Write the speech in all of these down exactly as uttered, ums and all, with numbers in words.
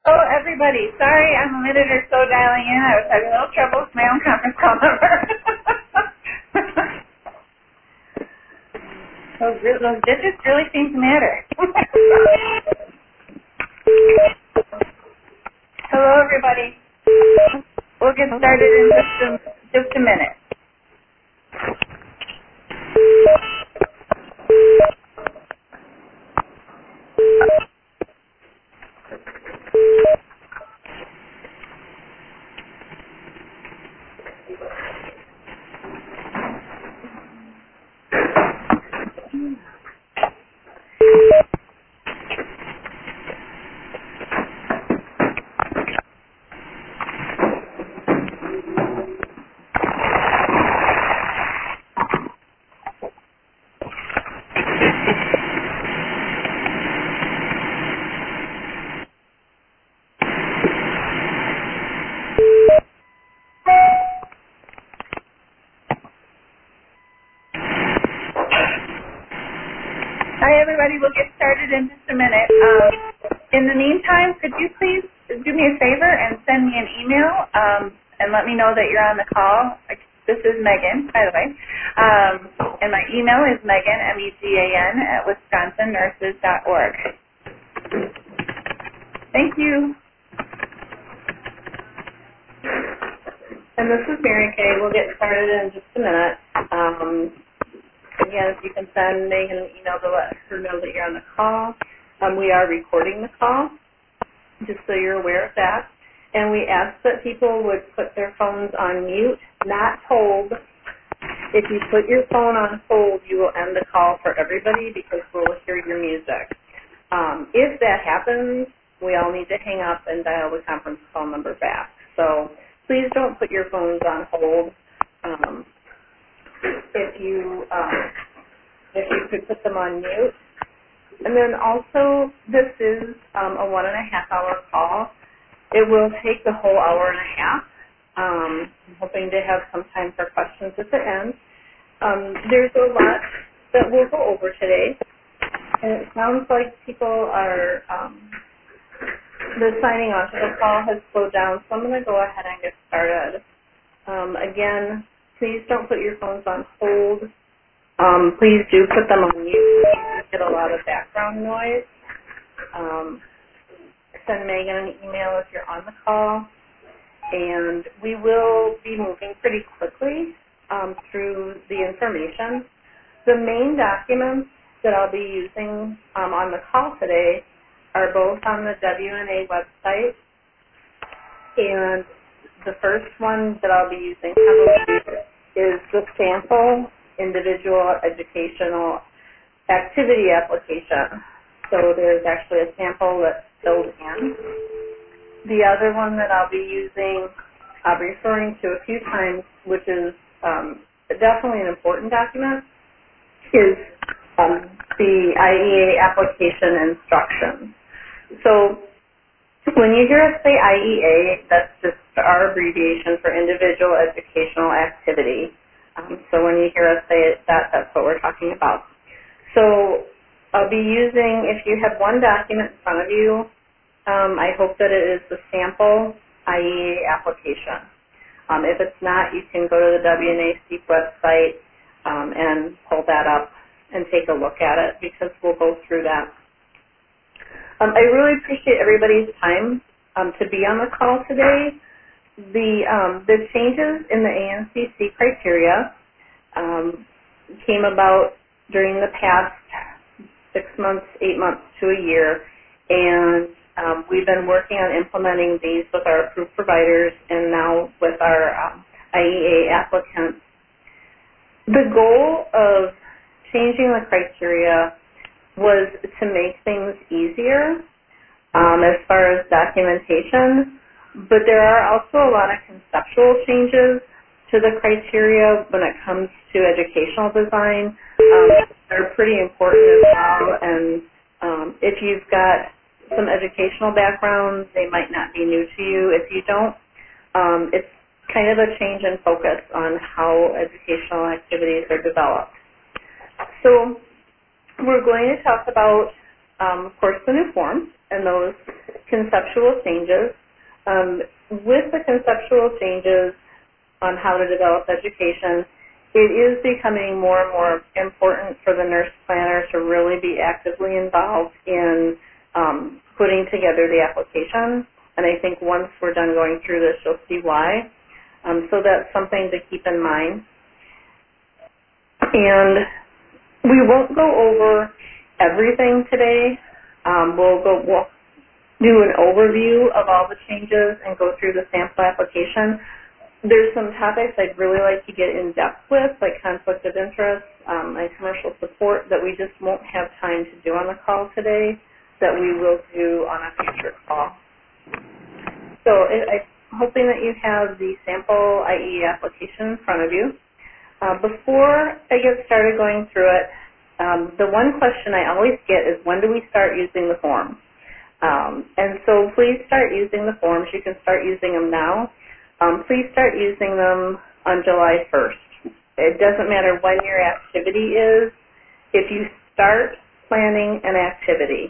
Oh, everybody, sorry I'm a minute or so dialing in. I was having a little trouble with my own conference call number. those, re- those digits really seem to matter. Hello, everybody. We'll get started in just a, just a minute. Hi, everybody. We'll get started in just a minute. Um, in the meantime, could you please do me a favor and send me an email um, and let me know that you're on the call. This is Megan, by the way. Um, and my email is Megan, M E G A N, at wisconsin nurses dot org. Thank you. And this is Mary Kay. We'll get started in just a minute. Um, again, if you can send Megan an email to let her know that you're on the call. Um, we are recording the call, just so you're aware of that. And we ask that people would put their phones on mute, not hold. If you put your phone on hold, you will end the call for everybody because we'll hear your music. Um, if that happens, we all need to hang up and dial the conference call number back. So please don't put your phones on hold. Um, if you um, if you could put them on mute. And then also, this is um, a one and a half hour call. It will take the whole hour and a half. Um, I'm hoping to have some time for questions at the end. Um, there's a lot that we'll go over today, and it sounds like people are, um, the signing on to the call has slowed down, so I'm going to go ahead and get started. Um, again, please don't put your phones on hold. Um, please do put them on mute. You get a lot of background noise. Um, send Megan an email if you're on the call. And we will be moving pretty quickly um, through the information. The main documents that I'll be using um, on the call today are both on the W N A website. And the first one that I'll be using heavily is the sample individual educational activity application. So there's actually a sample that's filled in. The other one that I'll be using, I'll be referring to a few times, which is um, definitely an important document, is um, the I E A application instructions. So when you hear us say I E A, that's just our abbreviation for individual educational activity. Um, so when you hear us say it, that, that's what we're talking about. So I'll be using, if you have one document in front of you, um, I hope that it is the sample I E A application. Um, if it's not, you can go to the W N A S E E P website um, and pull that up and take a look at it because we'll go through that. Um, I really appreciate everybody's time um, to be on the call today. The, um, the changes in the A N C C criteria um, came about during the past six months, eight months to a year, and um, we've been working on implementing these with our approved providers and now with our um, I E A applicants. The goal of changing the criteria was to make things easier um, as far as documentation, but there are also a lot of conceptual changes to the criteria when it comes to educational design. Um, they're pretty important as well, and um, if you've got some educational background, they might not be new to you. If you don't, um, it's kind of a change in focus on how educational activities are developed. So we're going to talk about, um, of course, the new forms, and those conceptual changes. Um, with the conceptual changes on how to develop education, it is becoming more and more important for the nurse planner to really be actively involved in um, putting together the application. And I think once we're done going through this, you'll see why. Um, so that's something to keep in mind. And we won't go over everything today. Um, we'll go we'll do an overview of all the changes and go through the sample application. There's some topics I'd really like to get in depth with, like conflict of interest um, and commercial support, that we just won't have time to do on the call today, that we will do on a future call. So it, I'm hoping that you have the sample I E application in front of you. Uh, before I get started going through it, um, the one question I always get is, when do we start using the forms? Um, and so please start using the forms. You can start using them now. Um, please start using them on July first. It doesn't matter when your activity is. If you start planning an activity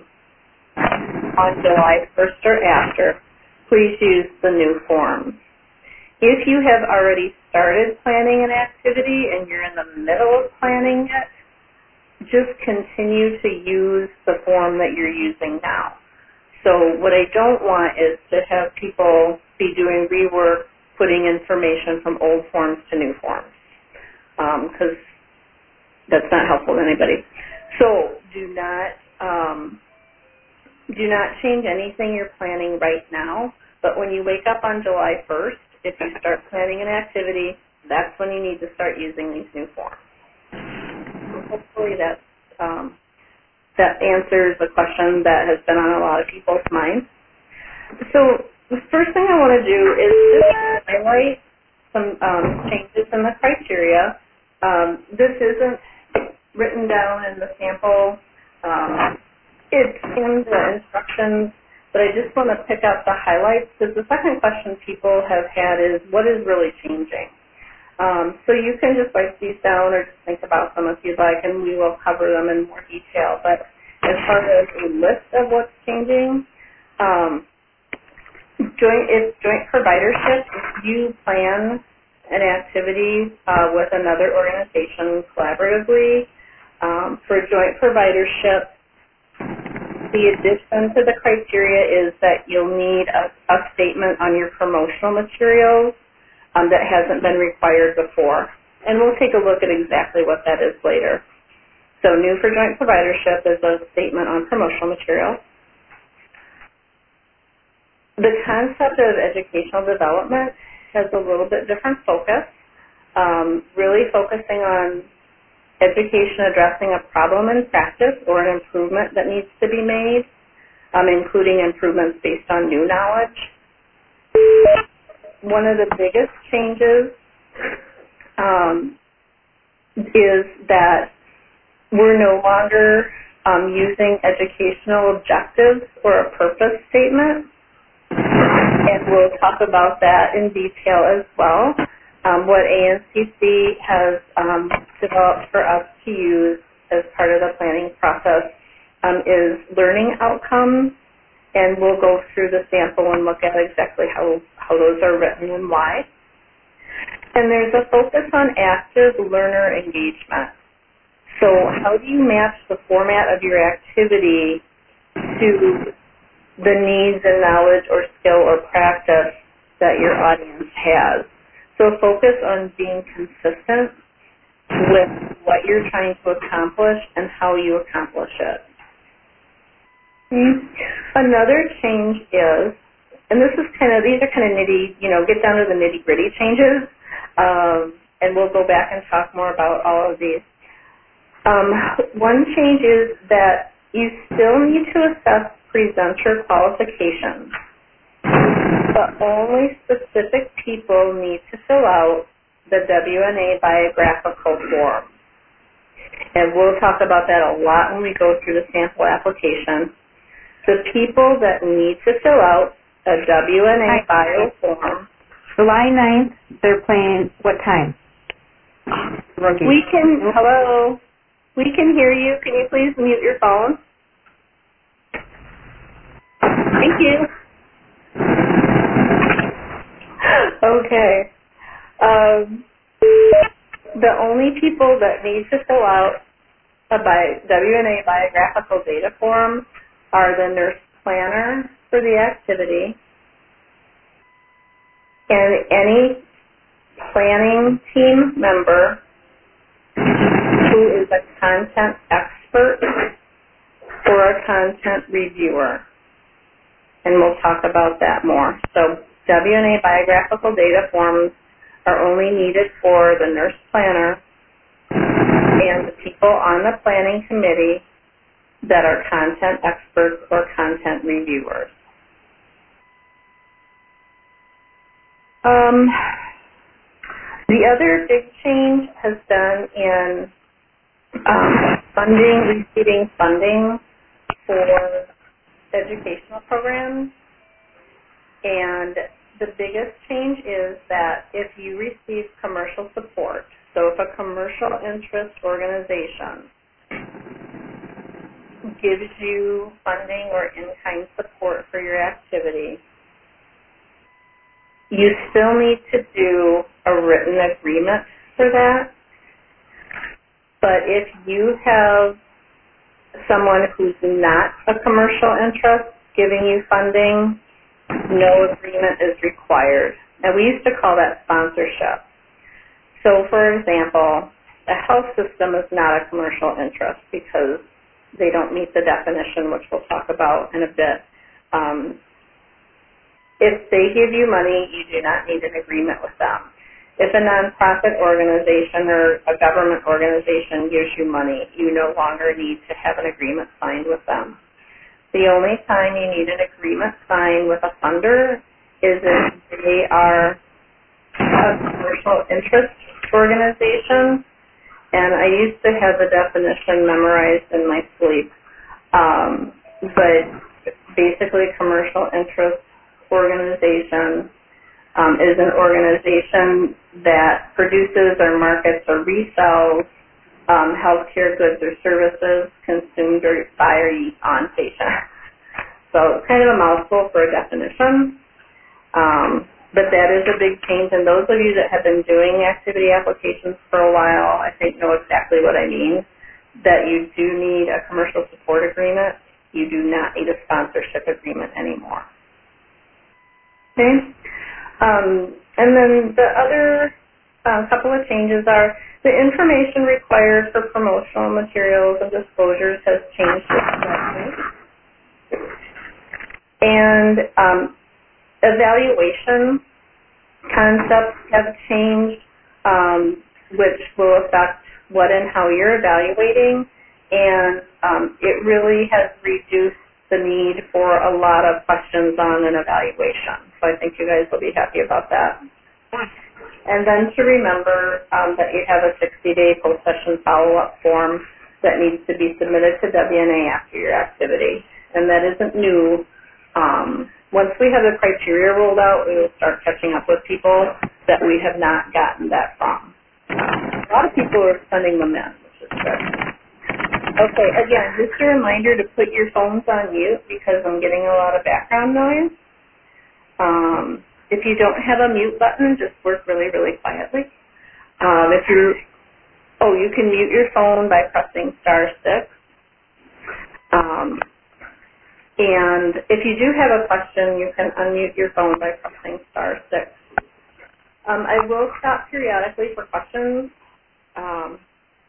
on July first or after, please use the new forms. If you have already started planning an activity and you're in the middle of planning it, just continue to use the form that you're using now. So what I don't want is to have people be doing rework, putting information from old forms to new forms, because um, that's not helpful to anybody. So do not um, do not change anything you're planning right now. But when you wake up on July first, if you start planning an activity, that's when you need to start using these new forms. So hopefully that um, that answers a question that has been on a lot of people's minds. So the first thing I want to do is just highlight some um, changes in the criteria. Um, this isn't written down in the sample. Um, it's in the instructions, but I just want to pick out the highlights, because the second question people have had is, what is really changing? Um, so you can just write these down or just think about them if you'd like, and we will cover them in more detail. But as far as a list of what's changing, um, joint, if joint providership, if you plan an activity uh, with another organization collaboratively, um, for joint providership, the addition to the criteria is that you'll need a, a statement on your promotional materials um, that hasn't been required before. And we'll take a look at exactly what that is later. So new for joint providership is a statement on promotional materials. The concept of educational development has a little bit different focus, um, really focusing on education addressing a problem in practice or an improvement that needs to be made, um, including improvements based on new knowledge. One of the biggest changes um, is that we're no longer um, using educational objectives or a purpose statement, and we'll talk about that in detail as well. Um, what A N C C has um, developed for us to use as part of the planning process um, is learning outcomes, and we'll go through the sample and look at exactly how, how those are written and why. And there's a focus on active learner engagement. So how do you match the format of your activity to the needs and knowledge or skill or practice that your audience has? So focus on being consistent with what you're trying to accomplish and how you accomplish it. Another change is, and this is kind of, these are kind of nitty, you know, get down to the nitty gritty changes, um, and we'll go back and talk more about all of these. Um, one change is that you still need to assess presenter qualifications, but only specific people need to fill out the W N A biographical form. And we'll talk about that a lot when we go through the sample application. The people that need to fill out a W N A bio form. July ninth, they're playing what time? Rookie. We can, hello, we can hear you. Can you please mute your phone? Thank you. Okay. Um, the only people that need to fill out a bi- W N A biographical data form are the nurse planner for the activity and any planning team member who is a content expert or a content reviewer. And we'll talk about that more. So W N A biographical data forms are only needed for the nurse planner and the people on the planning committee that are content experts or content reviewers. Um, the other big change has been in um, funding, receiving funding for educational programs. And the biggest change is that if you receive commercial support, so if a commercial interest organization gives you funding or in-kind support for your activity, you still need to do a written agreement for that. But if you have someone who's not a commercial interest giving you funding, no agreement is required. And we used to call that sponsorship. So, for example, a health system is not a commercial interest because they don't meet the definition, which we'll talk about in a bit. Um, if they give you money, you do not need an agreement with them. If a nonprofit organization or a government organization gives you money, you no longer need to have an agreement signed with them. The only time you need an agreement signed with a funder is if they are a commercial interest organization. And I used to have the definition memorized in my sleep. Um, but basically, commercial interest organization um, is an organization that produces or markets or resells um, healthcare goods or services consumed or by or on patients. So it's kind of a mouthful for a definition. Um, but that is a big change, and those of you that have been doing activity applications for a while, I think know exactly what I mean, that you do need a commercial support agreement. You do not need a sponsorship agreement anymore. Okay? Um, and then the other uh, couple of changes are the information required for promotional materials and disclosures has changed slightly. And um, evaluation concepts have changed, um, which will affect what and how you're evaluating, and um, it really has reduced the need for a lot of questions on an evaluation. So I think you guys will be happy about that. And then to remember um, that you have a sixty-day post-session follow-up form that needs to be submitted to W N A after your activity. And that isn't new. Um, once we have the criteria rolled out, we will start catching up with people that we have not gotten that from. A lot of people are sending them in, which is good. Okay, again, just a reminder to put your phones on mute because I'm getting a lot of background noise. Um, if you don't have a mute button, just work really, really quietly. Um, if you, oh, you can mute your phone by pressing star six. Um, and if you do have a question, you can unmute your phone by pressing star six. Um, I will stop periodically for questions, um,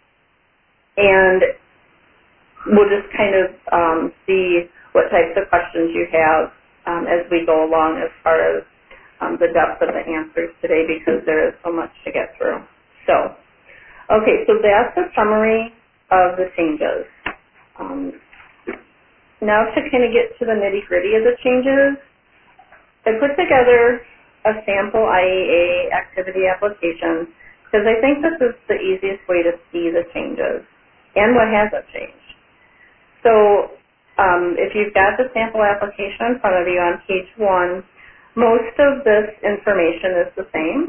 and we'll just kind of um, see what types of questions you have um, as we go along as far as um, the depth of the answers today because there is so much to get through. So, okay, so that's a summary of the changes. Um, now to kind of get to the nitty-gritty of the changes, I put together a sample I E A activity application because I think this is the easiest way to see the changes and what hasn't changed. So um, if you've got the sample application in front of you on page one, most of this information is the same.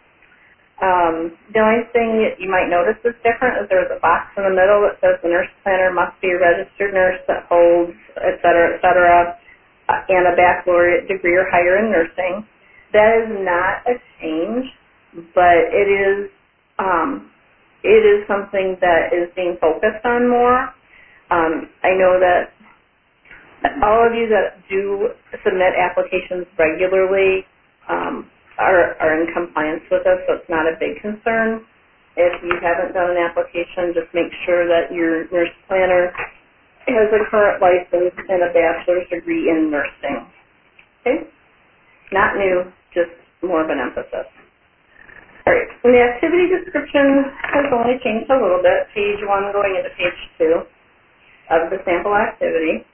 Um, the only thing that you might notice is different is there's a box in the middle that says the nurse planner must be a registered nurse that holds, et cetera, et cetera. uh, and a baccalaureate degree or higher in nursing. That is not a change, but it is um, it is something that is being focused on more. Um, I know that all of you that do submit applications regularly um, are, are in compliance with us, so it's not a big concern. If you haven't done an application, just make sure that your nurse planner has a current license and a bachelor's degree in nursing. Okay? Not new, just more of an emphasis. All right, and the activity description has only changed a little bit, page one going into page two of the sample activity.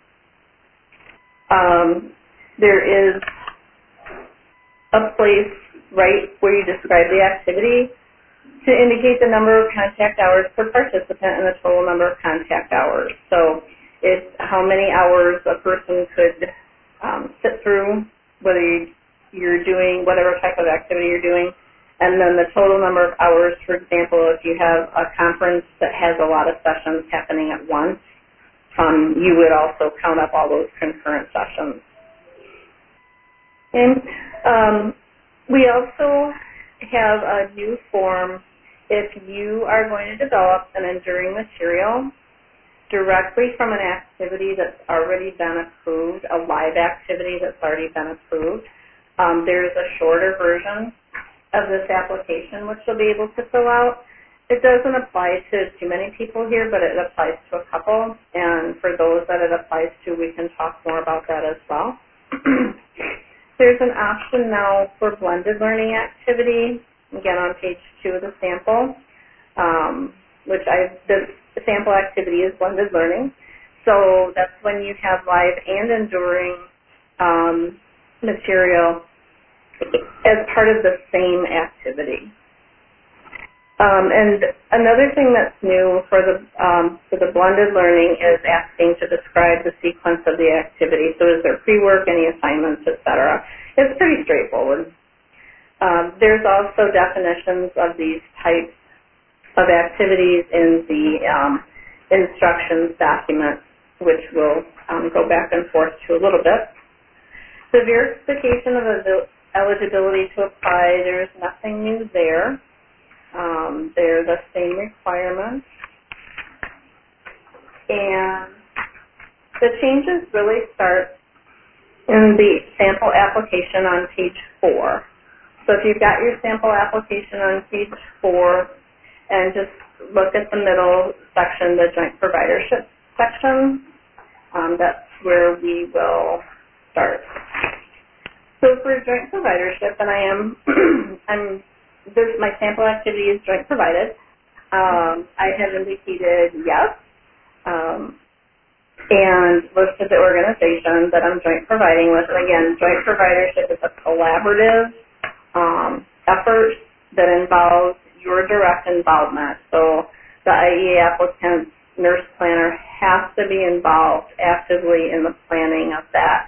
Um, there is a place right where you describe the activity to indicate the number of contact hours per participant and the total number of contact hours. So it's how many hours a person could um, sit through, whether you're doing whatever type of activity you're doing, and then the total number of hours. For example, if you have a conference that has a lot of sessions happening at once, um, you would also count up all those concurrent sessions. And um, we also have a new form if you are going to develop an enduring material directly from an activity that's already been approved, a live activity that's already been approved. Um, there's a shorter version of this application which you'll be able to fill out. It doesn't apply to too many people here, but it applies to a couple, and for those that it applies to, we can talk more about that as well. There's an option now for blended learning activity, again on page two of the sample, um, which I, the sample activity is blended learning. So that's when you have live and enduring um, material as part of the same activity. Um, and another thing that's new for the um, for the blended learning is asking to describe the sequence of the activity. So is there pre-work, any assignments, et cetera. It's pretty straightforward. Um, there's also definitions of these types of activities in the um, instructions document, which we'll um, go back and forth to a little bit. The verification of eligibility to apply, there's nothing new there. Um, they're the same requirements. And the changes really start in the sample application on page four. So if you've got your sample application on page four and just look at the middle section, the joint providership section, um, that's where we will start. So for joint providership, and I am, I'm This, my sample activity is joint provided. Um, I have indicated yes, um, and listed the organization that I'm joint providing with. And again, joint providership is a collaborative um, effort that involves your direct involvement. So the I E A applicant, nurse planner has to be involved actively in the planning of that.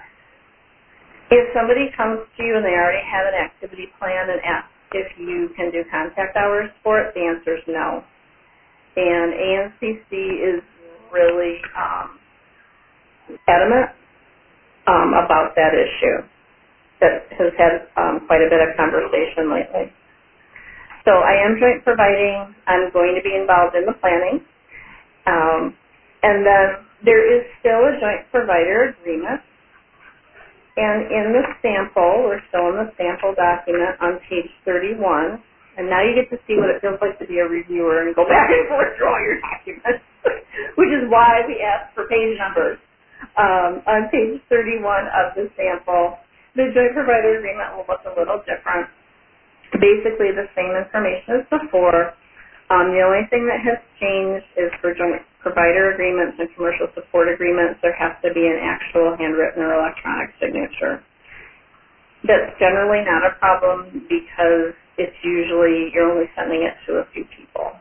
If somebody comes to you and they already have an activity plan and asks if you can do contact hours for it, the answer is no. And A N C C is really um, adamant um, about that issue. That has had um, quite a bit of conversation lately. So I am joint providing. I'm going to be involved in the planning. Um, and then there is still a joint provider agreement. And in the sample, we're still in the sample document on page thirty-one, and now you get to see what it feels like to be a reviewer and go back and forth through all your documents, which is why we ask for page numbers. Um, on page thirty-one of the sample, the joint provider agreement will look a little different. Basically the same information as before. Um, the only thing that has changed is for joint provider agreements and commercial support agreements, there has to be an actual handwritten or electronic signature. That's generally not a problem because it's usually, you're only sending it to a few people.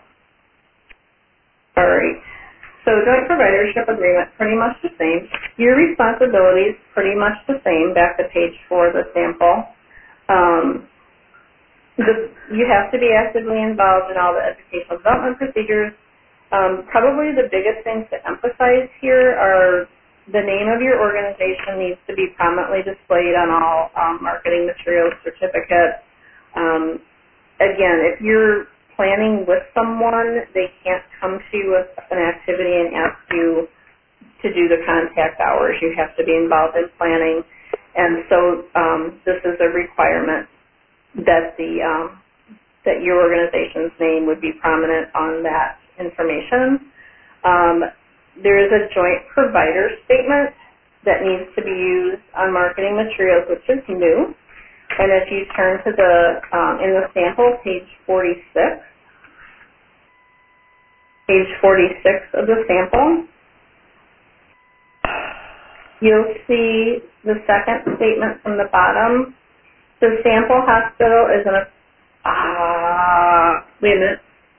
All right. So joint providership agreement, pretty much the same. Your responsibilities, pretty much the same, back to page four of the sample. Um, The, you have to be actively involved in all the educational development procedures. Um, probably the biggest things to emphasize here are the name of your organization needs to be prominently displayed on all um, marketing materials, certificates. Um, again, if you're planning with someone, they can't come to you with an activity and ask you to do the contact hours. You have to be involved in planning. And so um, this is a requirement that the um, that your organization's name would be prominent on that information. Um, there is a joint provider statement that needs to be used on marketing materials, which is new. And if you turn to the, um, in the sample, page forty-six, page forty-six of the sample, you'll see the second statement from the bottom. The sample hospital is an, ah, uh, wait a minute.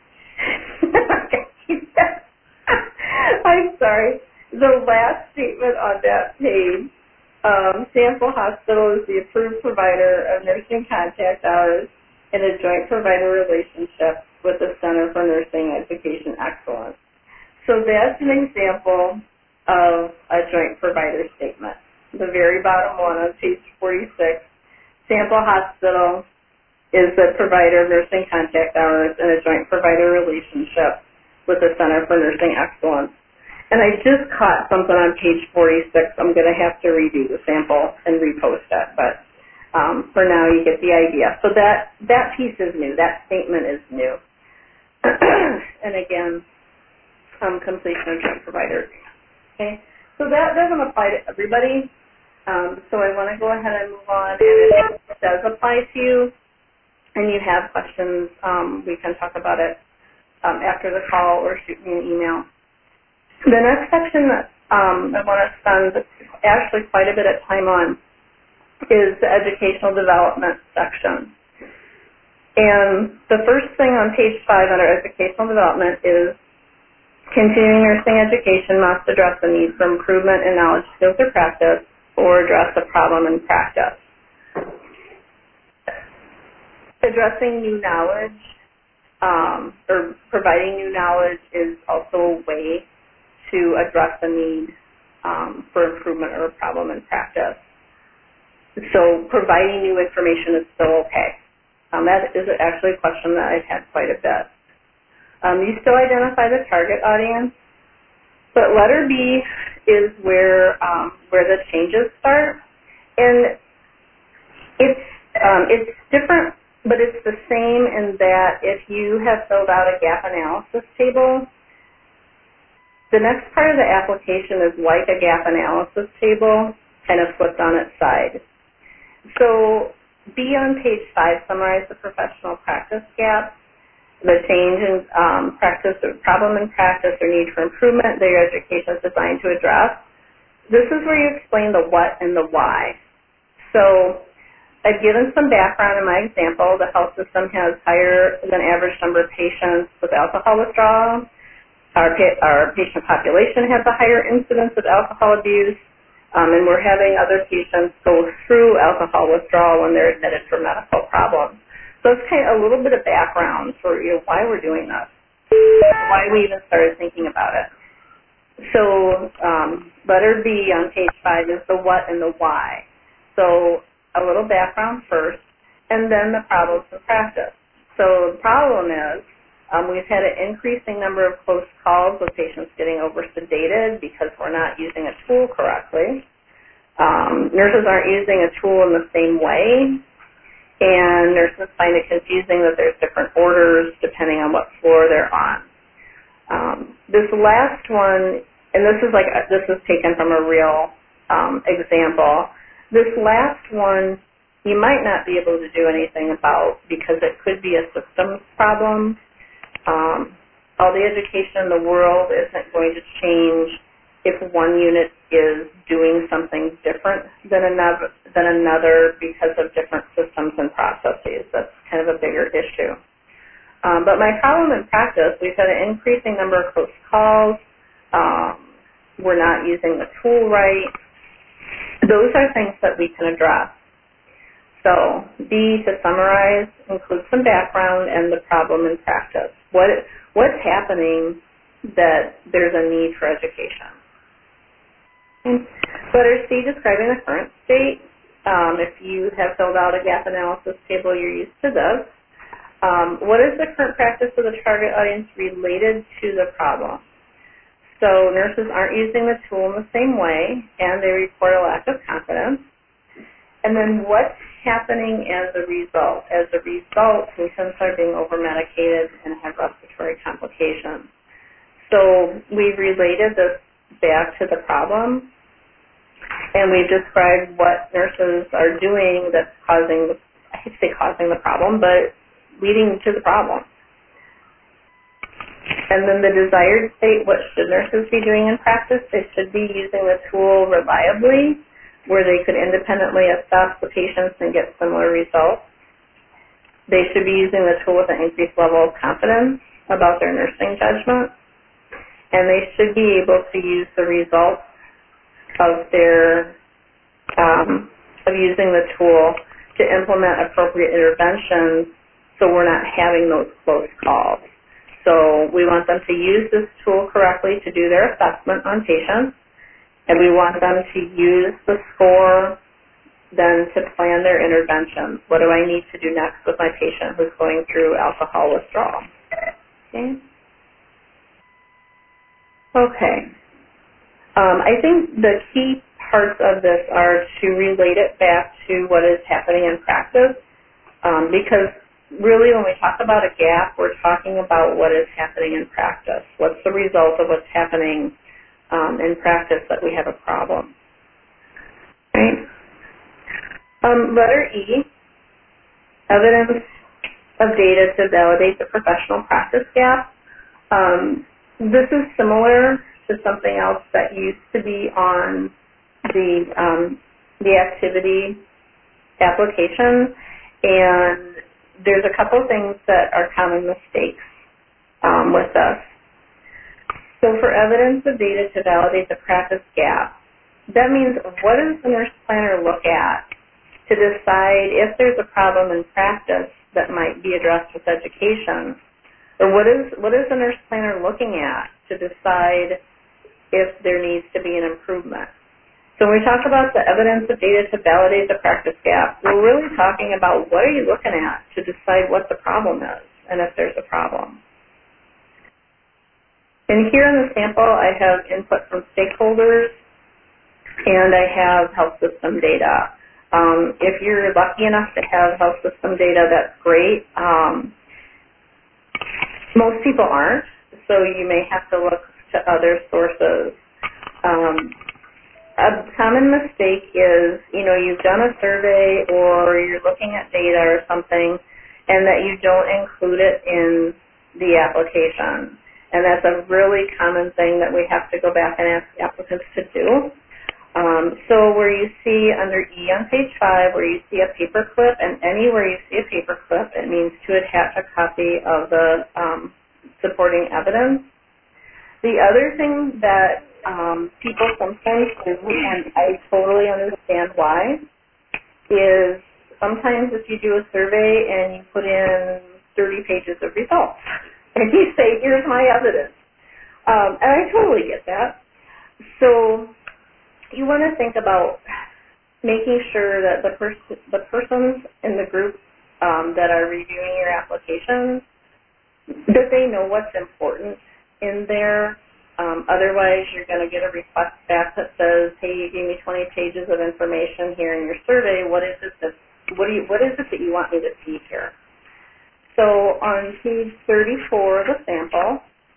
I'm sorry. The last statement on that page, um, sample hospital is the approved provider of nursing contact hours in a joint provider relationship with the Center for Nursing Education Excellence. So that's an example of a joint provider statement. The very bottom one on page forty-six, sample hospital is the provider of nursing contact hours in a joint provider relationship with the Center for Nursing Excellence. And I just caught something on page forty-six. I'm going to have to redo the sample and repost it, but um, for now you get the idea. So that, that piece is new. That statement is new. And again, um, completion of joint provider agreement. Okay, so that doesn't apply to everybody. Um, so I want to go ahead and move on. And if it does apply to you and you have questions, um, we can talk about it um, after the call or shoot me an email. The next section that um, I want to spend actually quite a bit of time on is the educational development section. And the first thing on page five under educational development is continuing nursing education must address the need for improvement in knowledge, skills, or practice, or address the problem in practice. Addressing new knowledge um, or providing new knowledge is also a way to address the need um, for improvement or a problem in practice. So providing new information is still okay. Um, that is actually a question that I've had quite a bit. Um, you still identify the target audience, but letter B is where um, where the changes start, and it's um, it's different, but it's the same in that if you have filled out a gap analysis table, the next part of the application is like a gap analysis table, kind of flipped on its side. So B on page five summarize the professional practice gap, the change in um, practice or problem in practice or need for improvement that your education is designed to address. This is where you explain the what and the why. So I've given some background in my example. The health system has higher than average number of patients with alcohol withdrawal. Our, pa our patient population has a higher incidence of alcohol abuse, um, and we're having other patients go through alcohol withdrawal when they're admitted for medical problems. So it's kind of a little bit of background for you know, why we're doing this, why we even started thinking about it. So um, letter B on page five is the what and the why. So a little background first, and then the problems in practice. So the problem is, Um, we've had an increasing number of close calls with patients getting over-sedated because we're not using a tool correctly. Um, nurses aren't using a tool in the same way, and nurses find it confusing that there's different orders depending on what floor they're on. Um, this last one, and this is like a, this is taken from a real um, example. This last one, you might not be able to do anything about because it could be a systems problem. Um, all the education in the world isn't going to change if one unit is doing something different than another, than another because of different systems and processes. That's kind of a bigger issue. Um, but my problem in practice, we've had an increasing number of close calls. Um, we're not using the tool right. Those are things that we can address. So B, to summarize, includes some background and the problem in practice. What What's happening that there's a need for education? Letter C, describing the current state. Um, if you have filled out a gap analysis table, you're used to this. Um, what is the current practice of the target audience related to the problem? So nurses aren't using the tool in the same way, and they report a lack of confidence. And then what's happening as a result? As a result, patients are being over-medicated and have respiratory complications. So we've related this back to the problem, and we've described what nurses are doing that's causing, the, I hate to say causing the problem, but leading to the problem. And then the desired state, what should nurses be doing in practice? They should be using the tool reliably, where they could independently assess the patients and get similar results. They should be using the tool with an increased level of confidence about their nursing judgment. And they should be able to use the results of their, um, of using the tool to implement appropriate interventions so we're not having those close calls. So we want them to use this tool correctly to do their assessment on patients, and we want them to use the score then to plan their interventions. What do I need to do next with my patient who's going through alcohol withdrawal? Okay. Okay. Um, I think the key parts of this are to relate it back to what is happening in practice, um, because really when we talk about a gap, we're talking about what is happening in practice. What's the result of what's happening um, in practice that we have a problem? Right? Um, letter E, evidence of data to validate the professional practice gap. Um, this is similar to something else that used to be on the um, the activity application, and there's a couple things that are common mistakes um, with us. So for evidence of data to validate the practice gap, that means what does the nurse planner look at to decide if there's a problem in practice that might be addressed with education? Or what is, what is the nurse planner looking at to decide if there needs to be an improvement? So when we talk about the evidence of data to validate the practice gap, we're really talking about what are you looking at to decide what the problem is and if there's a problem. And here in the sample, I have input from stakeholders and I have health system data. Um, if you're lucky enough to have health system data, that's great. Um, most people aren't, so you may have to look to other sources. Um, A common mistake is, you know, you've done a survey or you're looking at data or something and that you don't include it in the application. And that's a really common thing that we have to go back and ask applicants to do. Um, so where you see under E on page five, where you see a paper clip, and anywhere you see a paper clip, it means to attach a copy of the um, supporting evidence. The other thing that um, people sometimes do, and I totally understand why, is sometimes if you do a survey and you put in thirty pages of results, and you say, here's my evidence. Um, and I totally get that. So you want to think about making sure that the, pers the persons in the group um, that are reviewing your applications, that they know what's important in there. Um, otherwise, you're going to get a request back that says, hey, you gave me twenty pages of information here in your survey. What is it that, what do you, what is it that you want me to see here? So on page thirty-four of the sample,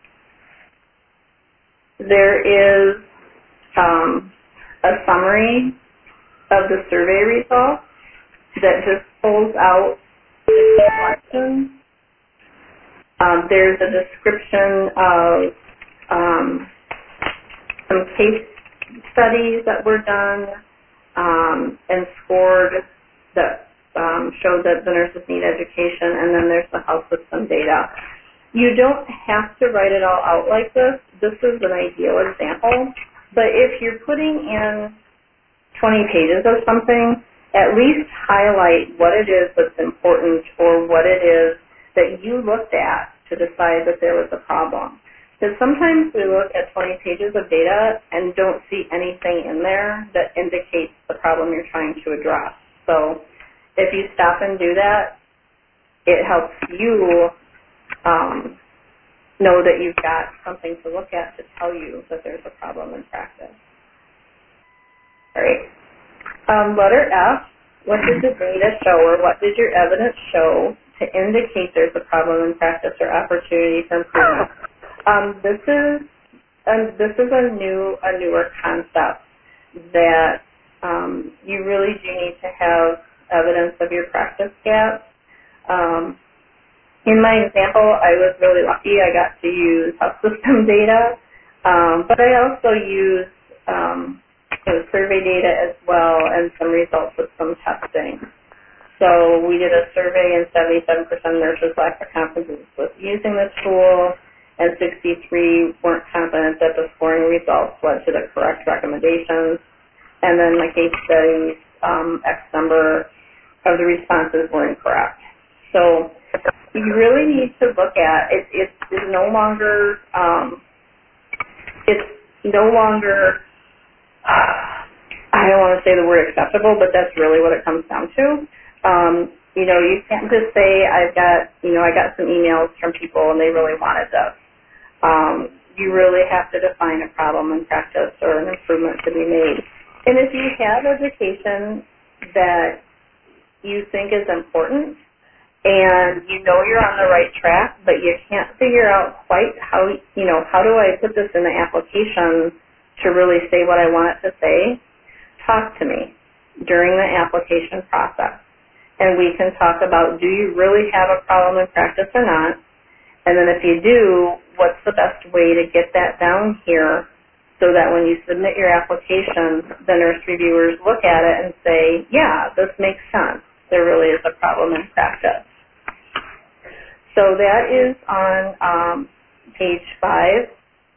there is um, a summary of the survey results that just pulls out the questions. Um, there's a description of um, some case studies that were done um, and scored that um, showed that the nurses need education, and then there's the health system data. You don't have to write it all out like this. This is an ideal example. But if you're putting in twenty pages of something, at least highlight what it is that's important or what it is that you looked at to decide that there was a problem. Because sometimes we look at twenty pages of data and don't see anything in there that indicates the problem you're trying to address. So if you stop and do that, it helps you um, know that you've got something to look at to tell you that there's a problem in practice. All right. Um, letter F, what did the data show, or what did your evidence show to indicate there's a problem in practice or opportunity for improvement? Um, this is um, this is a new a newer concept that um, you really do need to have evidence of your practice gaps. Um, in my example, I was really lucky. I got to use health system data, um, but I also used um, you know, survey data as well and some results with some testing. So we did a survey and seventy-seven percent of nurses lacked the confidence with using this tool, and sixty-three weren't confident that the scoring results led to the correct recommendations. And then my case studies, um, X number of the responses were incorrect. So you really need to look at it. It is no longer, um, it's no longer, uh, I don't want to say the word acceptable, but that's really what it comes down to. Um, you know, you can't just say, I've got, you know, I got some emails from people and they really wanted this. Um, you really have to define a problem in practice or an improvement to be made. And if you have education that you think is important and you know you're on the right track, but you can't figure out quite how, you know, how do I put this in the application to really say what I want it to say, talk to me during the application process. And we can talk about, do you really have a problem in practice or not? And then if you do, what's the best way to get that down here so that when you submit your application, the nurse reviewers look at it and say, yeah, this makes sense. There really is a problem in practice. So that is on um, page five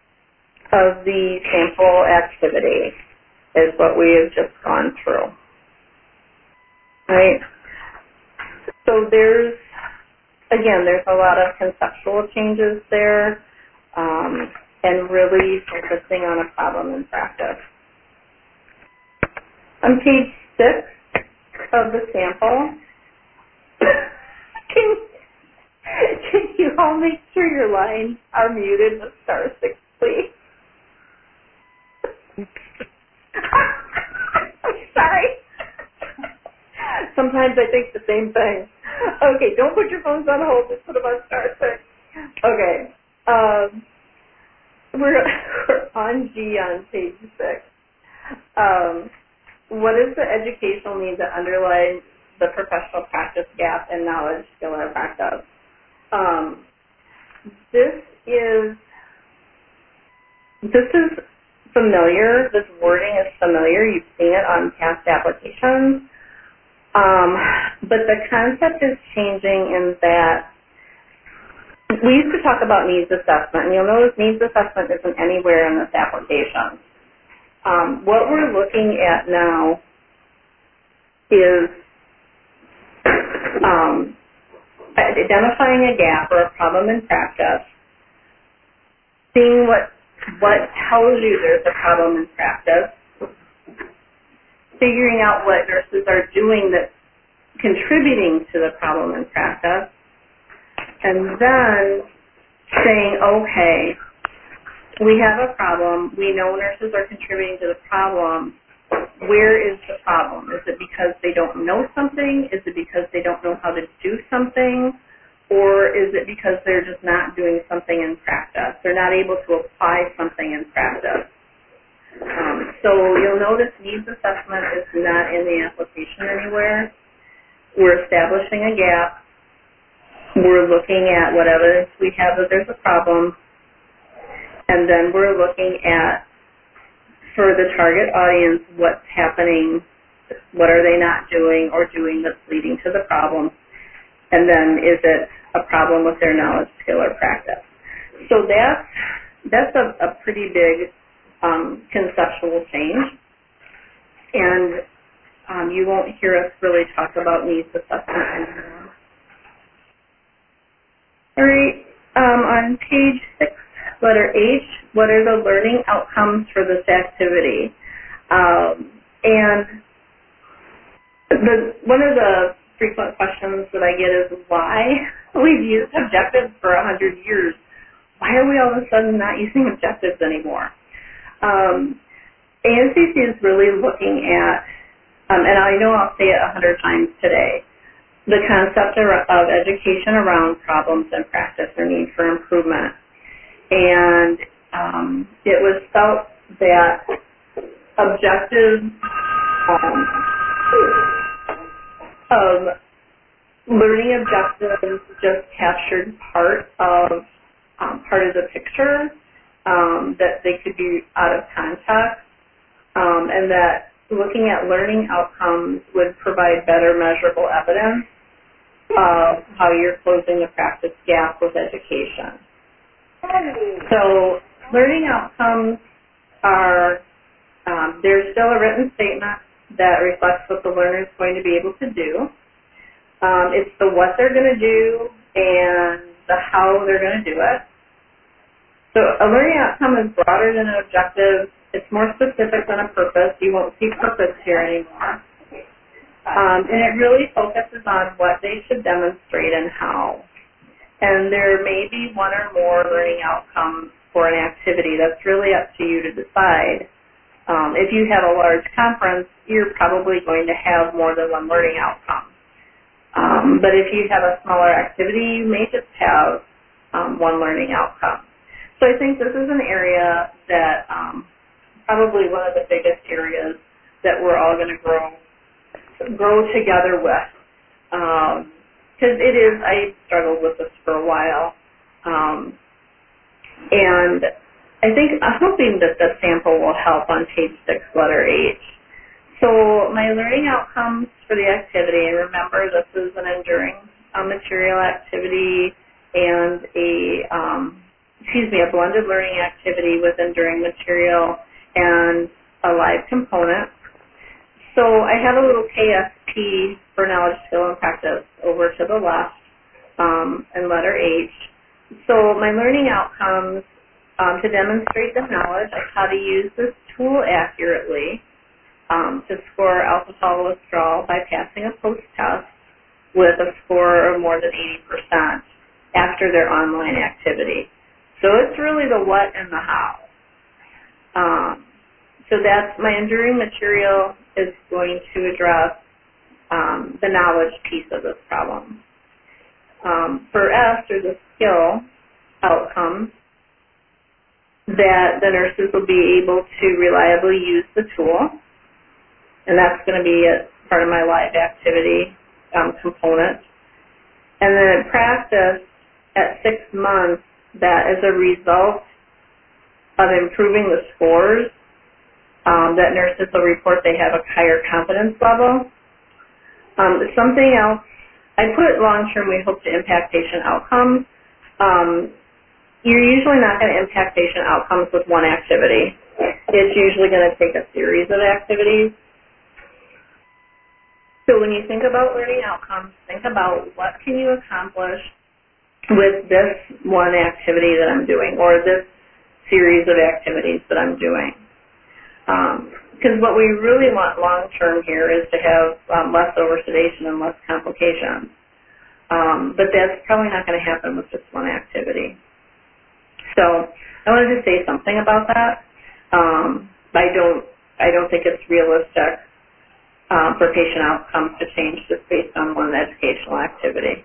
of the sample activity is what we have just gone through. Right? So there's Again, there's a lot of conceptual changes there, um, and really focusing on a problem in practice. On page six of the sample, can, can you all make sure your lines are muted with star six, please? I'm sorry. Sometimes I think the same thing. Okay, don't put your phones on hold. Just put them on star six. Okay. Um, we're, we're on G on page six. Um, what is the educational need that underlies the professional practice gap in knowledge, skill, or practice? Um, this is this is familiar. This wording is familiar. You've seen it on past applications. Um, but the concept is changing in that we used to talk about needs assessment, and you'll notice needs assessment isn't anywhere in this application. Um, what we're looking at now is um, identifying a gap or a problem in practice, seeing what what tells you there's a problem in practice, figuring out what nurses are doing that's contributing to the problem in practice, and then saying, okay, we have a problem. We know nurses are contributing to the problem. Where is the problem? Is it because they don't know something? Is it because they don't know how to do something? Or is it because they're just not doing something in practice? They're not able to apply something in practice. Um, so you'll notice needs assessment is not in the application anywhere. We're establishing a gap. We're looking at what evidence we have that there's a problem. And then we're looking at, for the target audience, what's happening, what are they not doing or doing that's leading to the problem. And then is it a problem with their knowledge, skill, or practice? So that's, that's a, a pretty big Um, conceptual change, and um, you won't hear us really talk about needs assessment anymore. All right, um, on page six Letter H, what are the learning outcomes for this activity? Um, and the, one of the frequent questions that I get is why we've used objectives for a hundred years. Why are we all of a sudden not using objectives anymore? Um, A N C C is really looking at, um, and I know I'll say it a hundred times today, the concept of, of education around problems and practice or need for improvement. And um, it was felt that objectives um, of learning objectives just captured part of um, part of the picture, um, that they could be out of context, um, and that looking at learning outcomes would provide better measurable evidence of how you're closing the practice gap with education. So learning outcomes are, um, there's still a written statement that reflects what the learner is going to be able to do. Um, it's the what they're going to do and the how they're going to do it. So a learning outcome is broader than an objective. It's more specific than a purpose. You won't see purpose here anymore. Um, and it really focuses on what they should demonstrate and how. And there may be one or more learning outcomes for an activity. That's really up to you to decide. Um, if you have a large conference, you're probably going to have more than one learning outcome. Um, but if you have a smaller activity, you may just have um, one learning outcome. So I think this is an area that um, probably one of the biggest areas that we're all going to grow grow together with. Because um, it is, I struggled with this for a while. Um, and I think, I'm hoping that the sample will help on page six, letter H. So my learning outcomes for the activity, and remember this is an enduring uh, material activity and a, um, excuse me, a blended learning activity with enduring material and a live component. So I have a little K S P for knowledge, skill, and practice over to the left, um, and letter H. So my learning outcomes, um, to demonstrate the knowledge of how to use this tool accurately, um, to score alcohol withdrawal by passing a post-test with a score of more than eighty percent after their online activity. So it's really the what and the how. Um, so that's my enduring material is going to address um, the knowledge piece of this problem. Um, for S, there's a skill outcome that the nurses will be able to reliably use the tool, and that's going to be a part of my live activity um, component. And then in practice, at six months, that as a result of improving the scores, um, that nurses will report they have a higher confidence level. Um, something else, I put long-term we hope to impact patient outcomes. Um, you're usually not going to impact patient outcomes with one activity. It's usually going to take a series of activities. So when you think about learning outcomes, think about what can you accomplish with this one activity that I'm doing or this series of activities that I'm doing. Because um, what we really want long-term here is to have um, less over-sedation and less complications. Um, but that's probably not going to happen with just one activity. So I wanted to say something about that. Um, I don't, I don't think it's realistic um, for patient outcomes to change just based on one educational activity.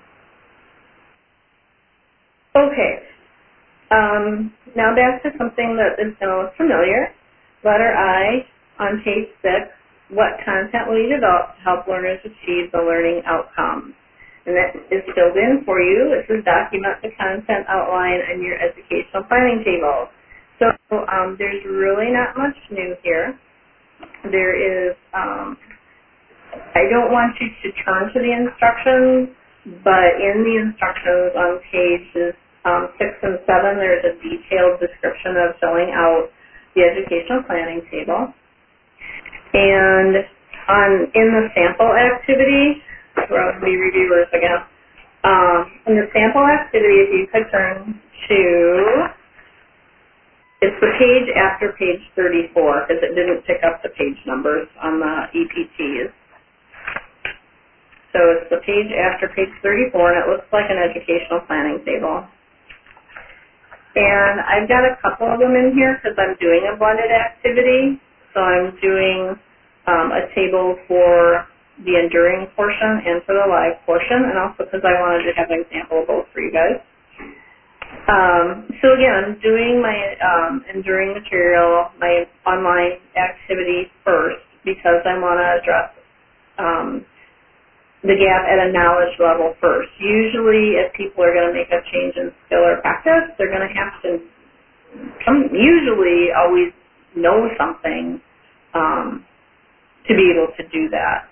Okay. Um, now back to something that is going to look familiar. Letter I on page six, what content will you develop to help learners achieve the learning outcomes? And that is filled in for you. It says document the content outline in your educational planning table. So um, there's really not much new here. There is, um, I don't want you to turn to the instructions, but in the instructions on pages um, six and seven, there's a detailed description of filling out the educational planning table. And on in the sample activity, we're going to be reviewers again. Um, in the sample activity, if you could turn to It's the page after page thirty-four because it didn't pick up the page numbers on the E P Ts. So it's the page after page thirty-four, and it looks like an educational planning table. And I've got a couple of them in here because I'm doing a blended activity. So I'm doing um, a table for the enduring portion and for the live portion, and also because I wanted to have an example of both for you guys. Um, so again, I'm doing my um, enduring material, my online activity first because I want to address um, the gap at a knowledge level first. Usually if people are going to make a change in skill or practice, they're going to have to some, usually always know something um, to be able to do that.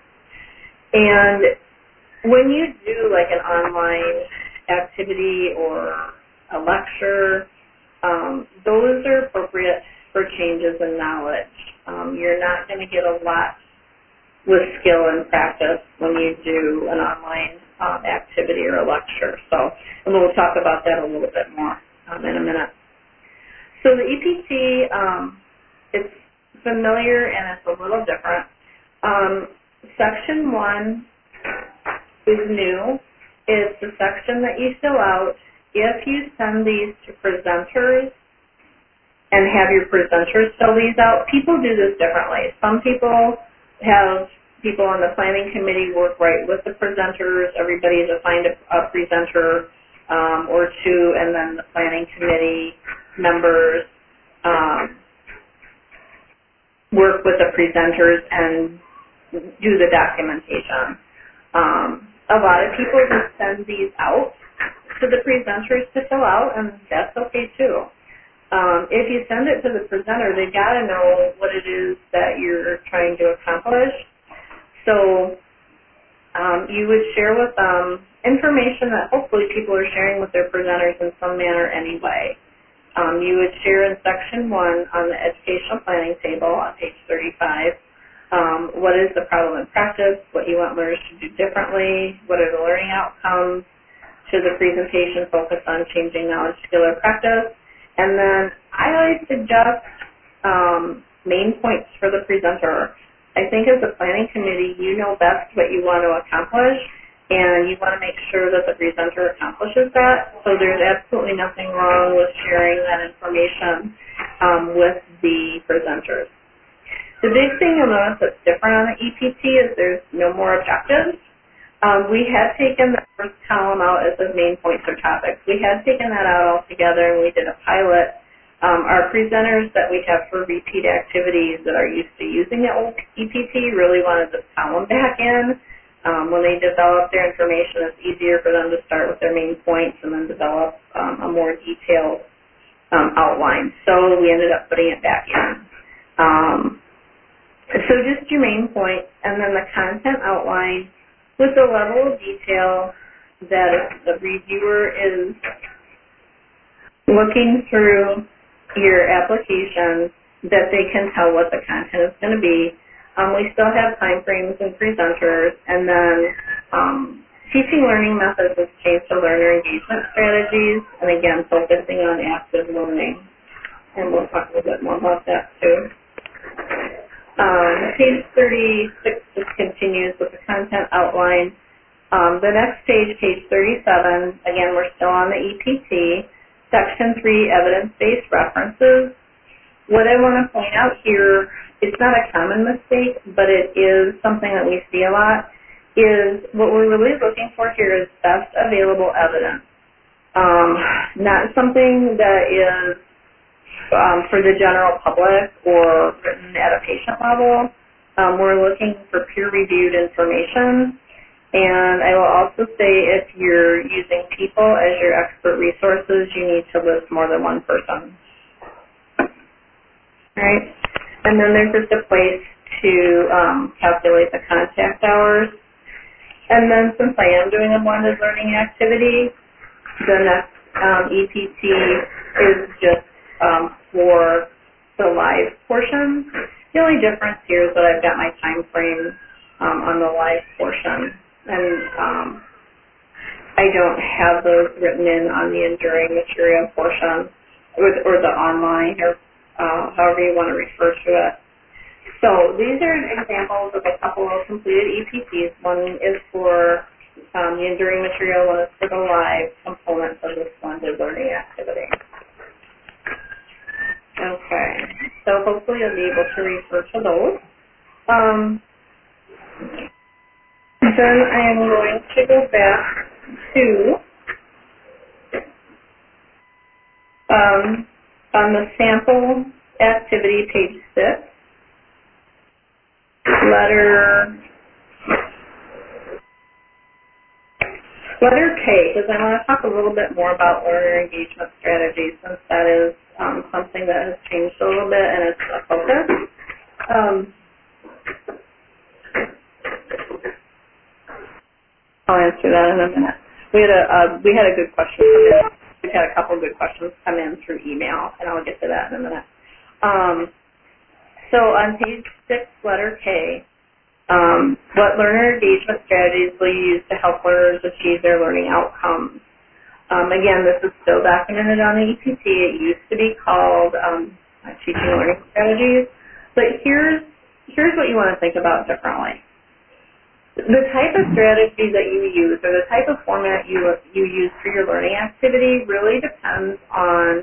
And when you do like an online activity or a lecture, um, those are appropriate for changes in knowledge. Um, you're not going to get a lot with skill and practice when you do an online um, activity or a lecture. So, and we'll talk about that a little bit more um, in a minute. So the E P T, um, it's familiar and it's a little different. Um, section one is new. It's the section that you fill out if you send these to presenters and have your presenters fill these out. People do this differently. Some people have people on the planning committee work right with the presenters. Everybody is assigned a, a presenter um, or two, and then the planning committee members um, work with the presenters and do the documentation. Um, a lot of people just send these out to the presenters to fill out, and that's okay too. Um, if you send it to the presenter, they've got to know what it is that you're trying to accomplish. So um, you would share with them information that hopefully people are sharing with their presenters in some manner anyway. Um, you would share in section one on the educational planning table on page thirty-five, um, what is the problem in practice, what you want learners to do differently, what are the learning outcomes. To the presentation focus on changing knowledge, skill, or practice. And then I always suggest um, main points for the presenter. I think as a planning committee, you know best what you want to accomplish, and you want to make sure that the presenter accomplishes that. So there's absolutely nothing wrong with sharing that information um, with the presenters. The big thing you'll notice that's different on the E P T is there's no more objectives. Um, we had taken the first column out as the main points or topics. We had taken that out altogether, and we did a pilot. Um, our presenters that we have for repeat activities that are used to using the old E P T really wanted this column back in. Um, when they develop their information, it's easier for them to start with their main points and then develop um, a more detailed um, outline. So we ended up putting it back in. Um, so just your main points, and then the content outline with the level of detail that if the reviewer is looking through your application, that they can tell what the content is going to be. Um, we still have time frames and presenters, and then um, teaching learning methods has changed to learner engagement strategies, and again, focusing on active learning. And we'll talk a little bit more about that too. Um, page thirty-six just continues with the content outline. Um, the next page, page thirty-seven, again, we're still on the E P T. Section three, evidence-based references. What I want to point out here, it's not a common mistake, but it is something that we see a lot, is what we're really looking for here is best available evidence. Um, not something that is Um, for the general public or written at a patient level. Um, we're looking for peer-reviewed information. And I will also say if you're using people as your expert resources, you need to list more than one person. All right? And then there's just a place to um, calculate the contact hours. And then since I am doing a blended learning activity, the next um, E P T is just Um, for the live portion. The only difference here is that I've got my time frame um, on the live portion, and um, I don't have those written in on the enduring material portion. or, or the online, or uh, however you want to refer to it. So these are examples of a couple of completed E P Ts. One is for um, the enduring material, one is for the live components of this blended learning activity. Okay, so hopefully you'll be able to refer to those. Um, then I am going to go back to um, on the sample activity, page six, letter letter K, because I want to talk a little bit more about learner engagement strategies, since that is um, something that has changed a little bit and it's a focus. Um, I'll answer that in a minute. We had a uh, we had a good question come in. We've had a couple of good questions come in through email, and I'll get to that in a minute. Um, so on page six, letter K, um, what learner engagement strategies will you use to help learners achieve their learning outcomes? Um, again, this is still documented on the E P T. It used to be called um, teaching learning strategies, but here's here's what you want to think about differently. The type of strategy that you use, or the type of format you you use for your learning activity, really depends on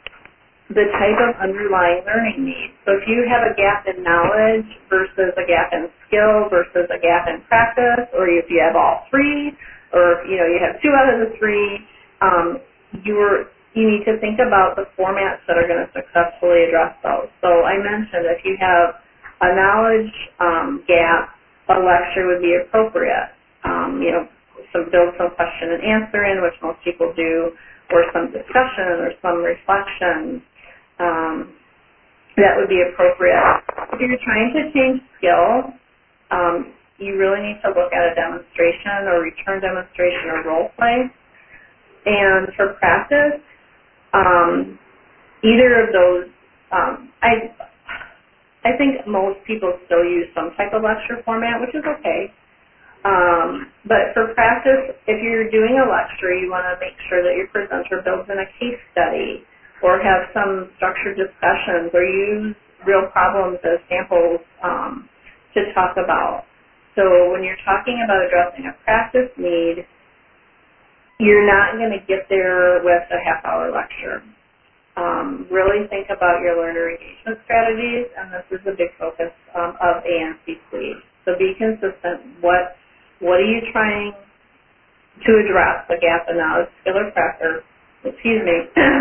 the type of underlying learning need. So if you have a gap in knowledge versus a gap in skill versus a gap in practice, or if you have all three, or if you know you have two out of the three, um, you're you need to think about the formats that are going to successfully address those. So I mentioned if you have a knowledge um, gap, a lecture would be appropriate. Um, you know, some build some question and answer in, which most people do, or some discussion or some reflection. Um, that would be appropriate. If you're trying to change skill, um, you really need to look at a demonstration or return demonstration or role play. And for practice, um, either of those, um, I. I think most people still use some type of lecture format, which is okay. Um, but for practice, if you're doing a lecture, you want to make sure that your presenter builds in a case study or have some structured discussions or use real problems as samples um, to talk about. So when you're talking about addressing a practice need, you're not going to get there with a half-hour lecture. Um, really think about your learner engagement strategies, and this is a big focus um, of A N C SLEAD. So be consistent. What what are you trying to address? The gap in knowledge, skill, or practice. Excuse me.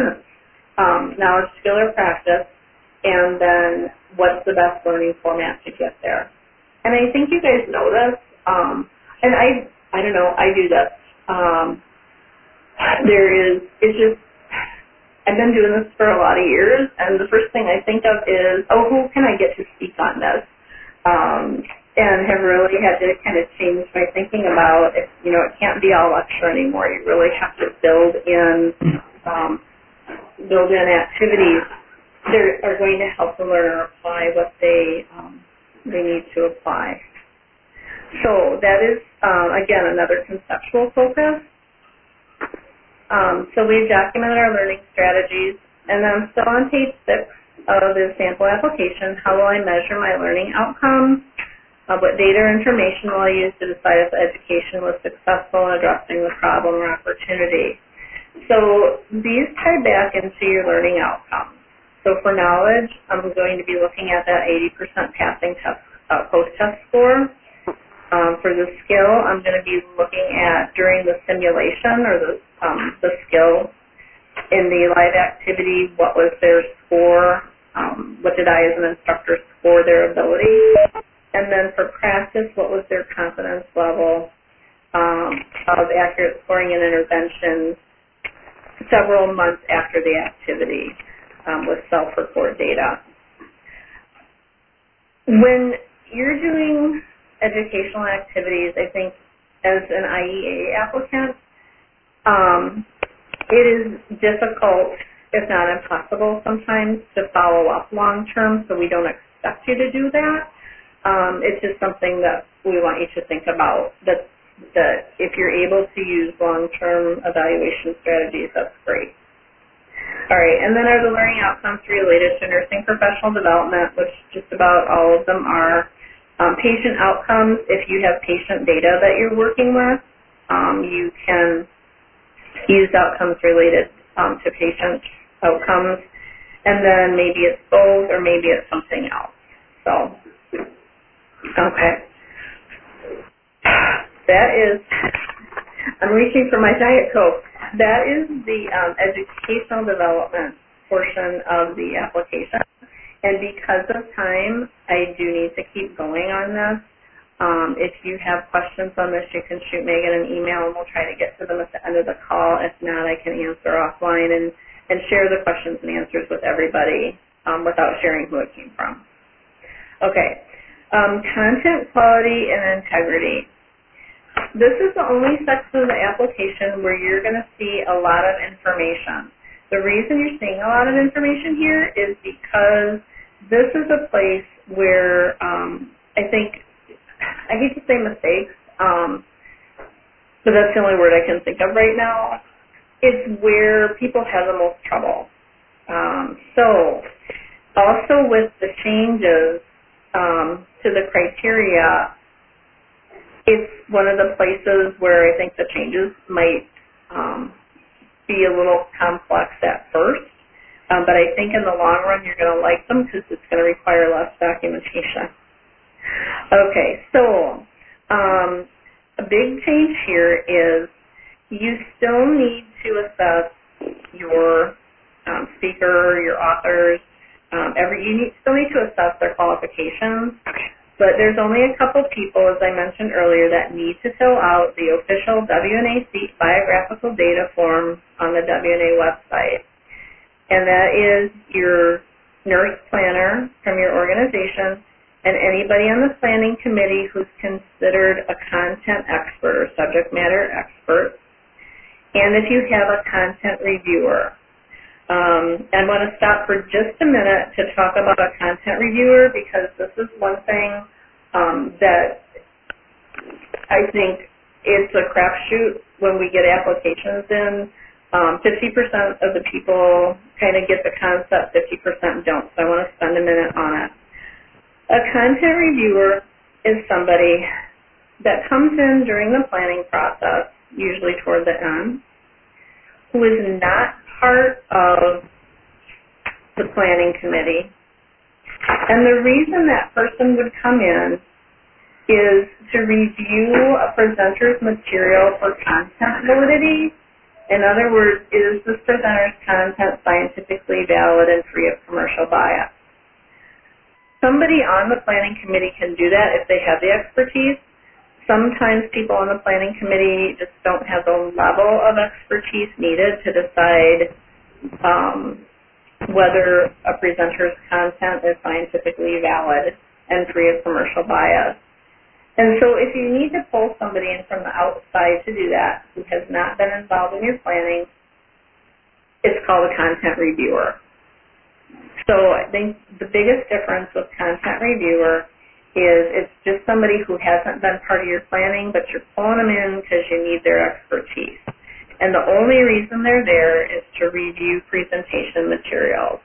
um, knowledge, skill, or practice, and then what's the best learning format to get there? And I think you guys know this. Um, and I I don't know. I do this. Um, there is it's just. I've been doing this for a lot of years, and the first thing I think of is, oh, who can I get to speak on this? Um, and have really had to kind of change my thinking about, it. You know, it can't be all lecture anymore. You really have to build in, um, build in activities that are going to help the learner apply what they um, they need to apply. So that is, um, again, another conceptual focus. Um, so we've documented our learning strategies, and then I'm still on page six of the sample application. How will I measure my learning outcomes? Uh, what data or information will I use to decide if the education was successful in addressing the problem or opportunity? So these tie back into your learning outcomes. So for knowledge, I'm going to be looking at that eighty percent passing test, uh, post-test score. Um, for the skill, I'm going to be looking at during the simulation or the um, the skill in the live activity, what was their score, um, what did I as an instructor score their ability, and then for practice, what was their confidence level um, of accurate scoring and intervention several months after the activity um, with self-report data. When you're doing educational activities, I think as an I E A applicant, um, it is difficult, if not impossible sometimes, to follow up long term, so we don't expect you to do that. Um, it's just something that we want you to think about, that, that if you're able to use long-term evaluation strategies, that's great. All sorry. And then are the learning outcomes related to nursing professional development, which just about all of them are. Um, patient outcomes, if you have patient data that you're working with, um, you can use outcomes related um, to patient outcomes. And then maybe it's both or maybe it's something else. So, okay. That is, I'm reaching for my Diet Coke. That is the um, educational development portion of the application. And because of time, I do need to keep going on this. Um, if you have questions on this, you can shoot Megan an email and we'll try to get to them at the end of the call. If not, I can answer offline and, and share the questions and answers with everybody um, without sharing who it came from. Okay. Um, content quality and integrity. This is the only section of the application where you're going to see a lot of information. The reason you're seeing a lot of information here is because this is a place where um, I think, I hate to say mistakes, um, but that's the only word I can think of right now. It's where people have the most trouble. Um, so also with the changes um, to the criteria, it's one of the places where I think the changes might um, be a little complex at first, um, but I think in the long run you're going to like them because it's going to require less documentation. Okay, so um, a big change here is you still need to assess your um, speaker, your authors. Um, every you need, still need to assess their qualifications. But there's only a couple people, as I mentioned earlier, that need to fill out the official W N A C biographical data form on the W N A website. And that is your nurse planner from your organization and anybody on the planning committee who's considered a content expert or subject matter expert. And if you have a content reviewer. Um, I want to stop for just a minute to talk about a content reviewer because this is one thing um, that I think it's a crapshoot when we get applications in. Um, fifty percent of the people kind of get the concept, fifty percent don't, so I want to spend a minute on it. A content reviewer is somebody that comes in during the planning process, usually toward the end, who is not part of the planning committee. And the reason that person would come in is to review a presenter's material for content validity. In other words, is this presenter's content scientifically valid and free of commercial bias? Somebody on the planning committee can do that if they have the expertise. Sometimes people on the planning committee just don't have the level of expertise needed to decide um, whether a presenter's content is scientifically valid and free of commercial bias. And so if you need to pull somebody in from the outside to do that who has not been involved in your planning, it's called a content reviewer. So I think the biggest difference with content reviewer is it's just somebody who hasn't been part of your planning, but you're pulling them in because you need their expertise. And the only reason they're there is to review presentation materials.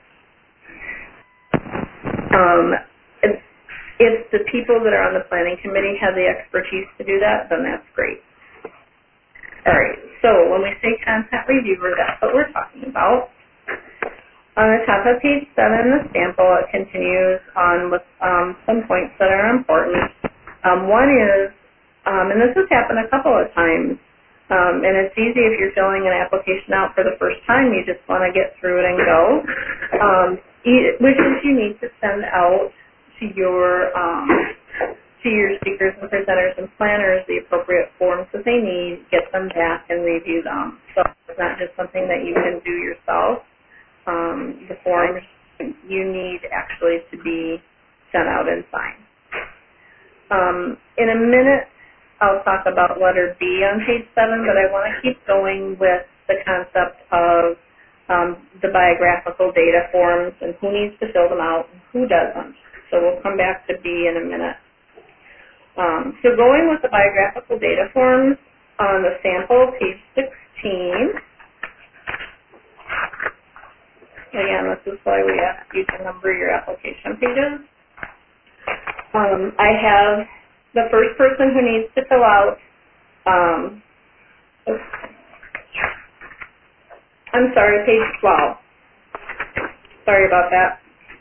Um, if, if the people that are on the planning committee have the expertise to do that, then that's great. All right, so when we say content reviewer, that's what we're talking about. On the top of page seven, the sample, it continues on with um, some points that are important. Um, one is, um, and this has happened a couple of times, um, and it's easy if you're filling an application out for the first time, you just want to get through it and go, um, which is you need to send out to your um, to your speakers and presenters and planners the appropriate forms that they need, get them back and review them. So it's not just something that you can do yourself. Um, the forms you need actually to be sent out and signed. Um, in a minute, I'll talk about letter B on page seven, but I want to keep going with the concept of um, the biographical data forms and who needs to fill them out and who doesn't. So we'll come back to B in a minute. Um, so going with the biographical data forms on the sample, page sixteen, you can number your application pages. Um, I have the first person who needs to fill out, um, oops. I'm sorry, page twelve. Sorry about that.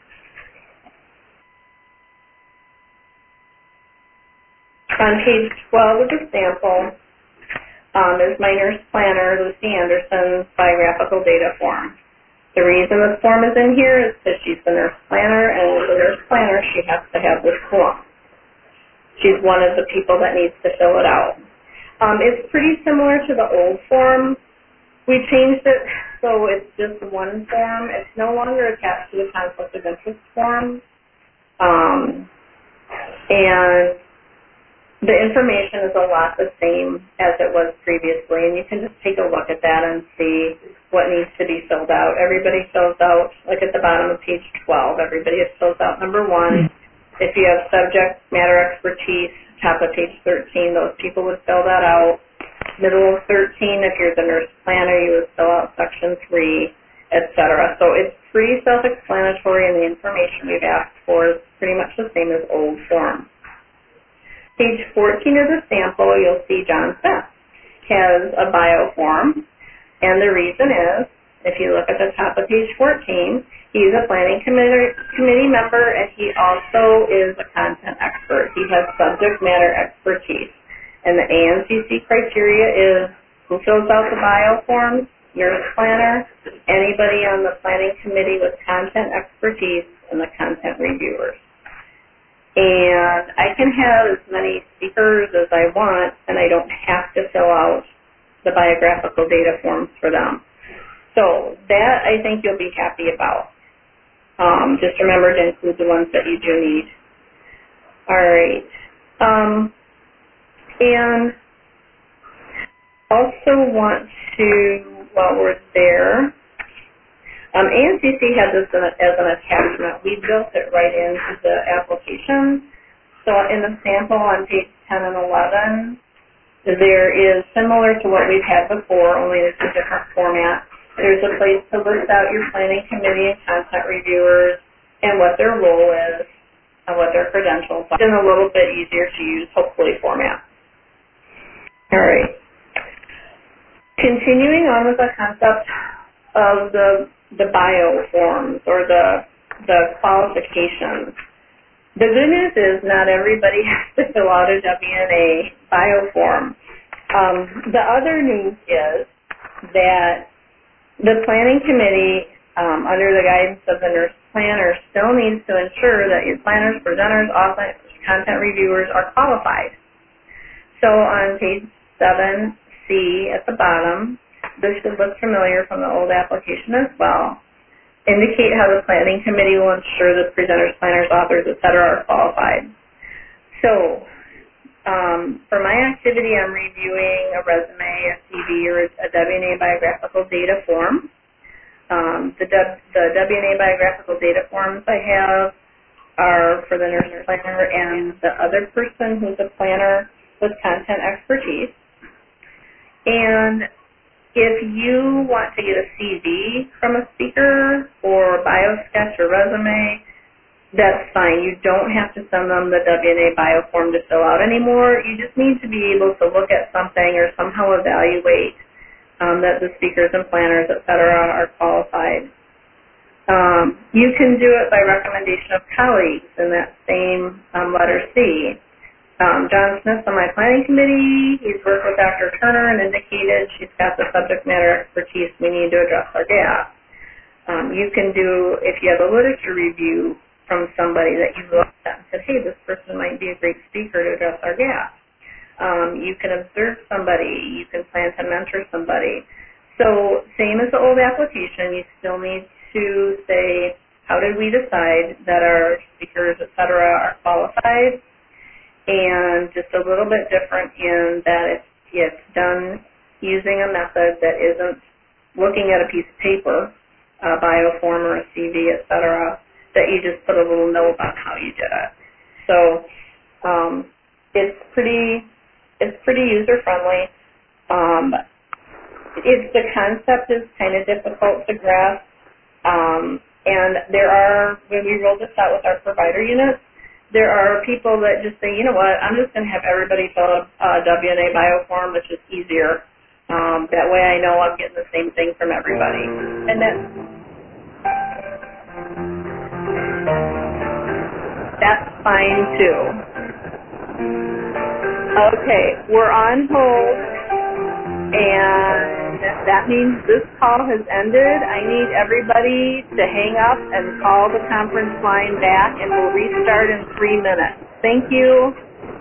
On page twelve of the sample um, is my nurse planner, Lucy Anderson's biographical data form. The reason this form is in here is because she's the nurse planner, and as a nurse planner, she has to have this form. She's one of the people that needs to fill it out. Um, it's pretty similar to the old form. We changed it so it's just one form. It's no longer attached to the conflict of interest form. Um, and the information is a lot the same as it was previously, and you can just take a look at that and see what needs to be filled out. Everybody fills out, like at the bottom of page twelve, everybody fills out number one. If you have subject matter expertise, top of page thirteen, those people would fill that out. Middle of thirteen, if you're the nurse planner, you would fill out section three, et cetera. So it's pretty self-explanatory, and the information we've asked for is pretty much the same as old form. Page fourteen of the sample, you'll see John Smith has a bio form, and the reason is, if you look at the top of page fourteen, he's a planning committee, committee member, and he also is a content expert. He has subject matter expertise. And the A N C C criteria is who fills out the bio forms, nurse planner, anybody on the planning committee with content expertise, and the content reviewers. And I can have as many speakers as I want, and I don't have to fill out the biographical data forms for them. So that I think you'll be happy about. Um, just remember to include the ones that you do need. All right. Um, and also want to, while we're there, Um, A N C C had this as an attachment. We built it right into the application. So in the sample on page ten and eleven, there is similar to what we've had before, only it's a different format. There's a place to list out your planning committee and content reviewers and what their role is and what their credentials are. It's in a little bit easier to use, hopefully, format. All right. Continuing on with the concept of the the bio forms or the the qualifications. The good news is not everybody has to fill out a W N A bio form. Um, the other news is that the planning committee, um, under the guidance of the nurse planner, still needs to ensure that your planners, presenters, authors, content reviewers are qualified. So on page seven C at the bottom, this should look familiar from the old application as well. Indicate how the planning committee will ensure that presenters, planners, authors, et cetera are qualified. So, um, for my activity, I'm reviewing a resume, a C V, or a W N A biographical data form. Um, the, the W N A biographical data forms I have are for the nurse planner and the other person who's a planner with content expertise. And if you want to get a C V from a speaker or bio sketch or resume, that's fine. You don't have to send them the W N A bio form to fill out anymore. You just need to be able to look at something or somehow evaluate um, that the speakers and planners, et cetera, are qualified. Um, you can do it by recommendation of colleagues in that same um, letter C. Um, John Smith on my planning committee, he's worked with Doctor Turner and indicated she's got the subject matter expertise we need to address our gap. Um, you can do, if you have a literature review from somebody that you looked at and said, hey, this person might be a great speaker to address our gap. Um, you can observe somebody. You can plan to mentor somebody. So same as the old application, you still need to say, how did we decide that our speakers, et cetera, are qualified? And just a little bit different in that it's, it's done using a method that isn't looking at a piece of paper, a bio form or a C V, et cetera, that you just put a little note on how you did it. So um, it's pretty it's pretty user friendly. Um, it's the concept is kind of difficult to grasp. Um, And there are, when we roll this out with our provider units, there are people that just say, you know what, I'm just going to have everybody fill out a W N A bio form. It's just easier. Um, that way I know I'm getting the same thing from everybody. And then that's fine too. Okay, we're on hold, and that means this call has ended. I need everybody to hang up and call the conference line back, and we'll restart in three minutes. Thank you.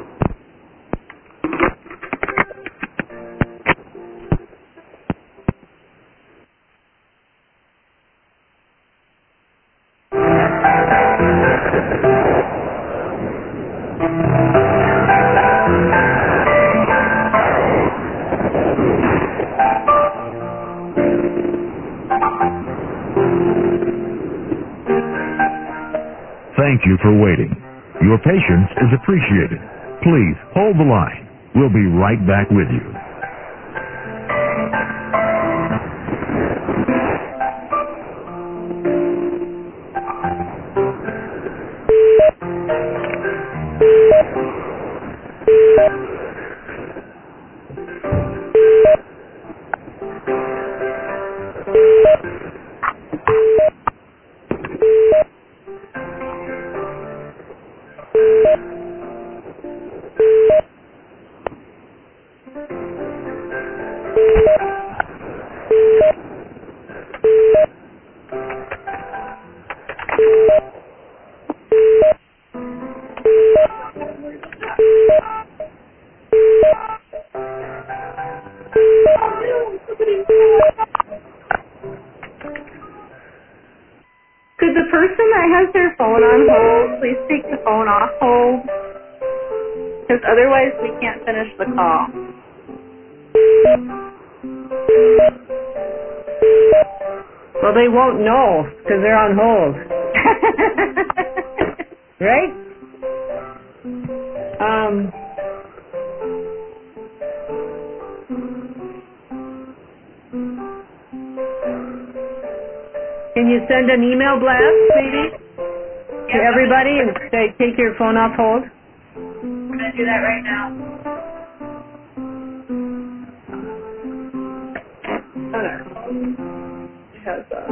Thank you for waiting. Your patience is appreciated. Please hold the line. We'll be right back with you. Could the person that has their phone on hold please take the phone off hold? Because otherwise we can't finish the call. Well, they won't know because they're on hold. Right? Um, can you send an email blast, maybe, to everybody and say, take your phone off hold? I'm going to do that right now. Has uh,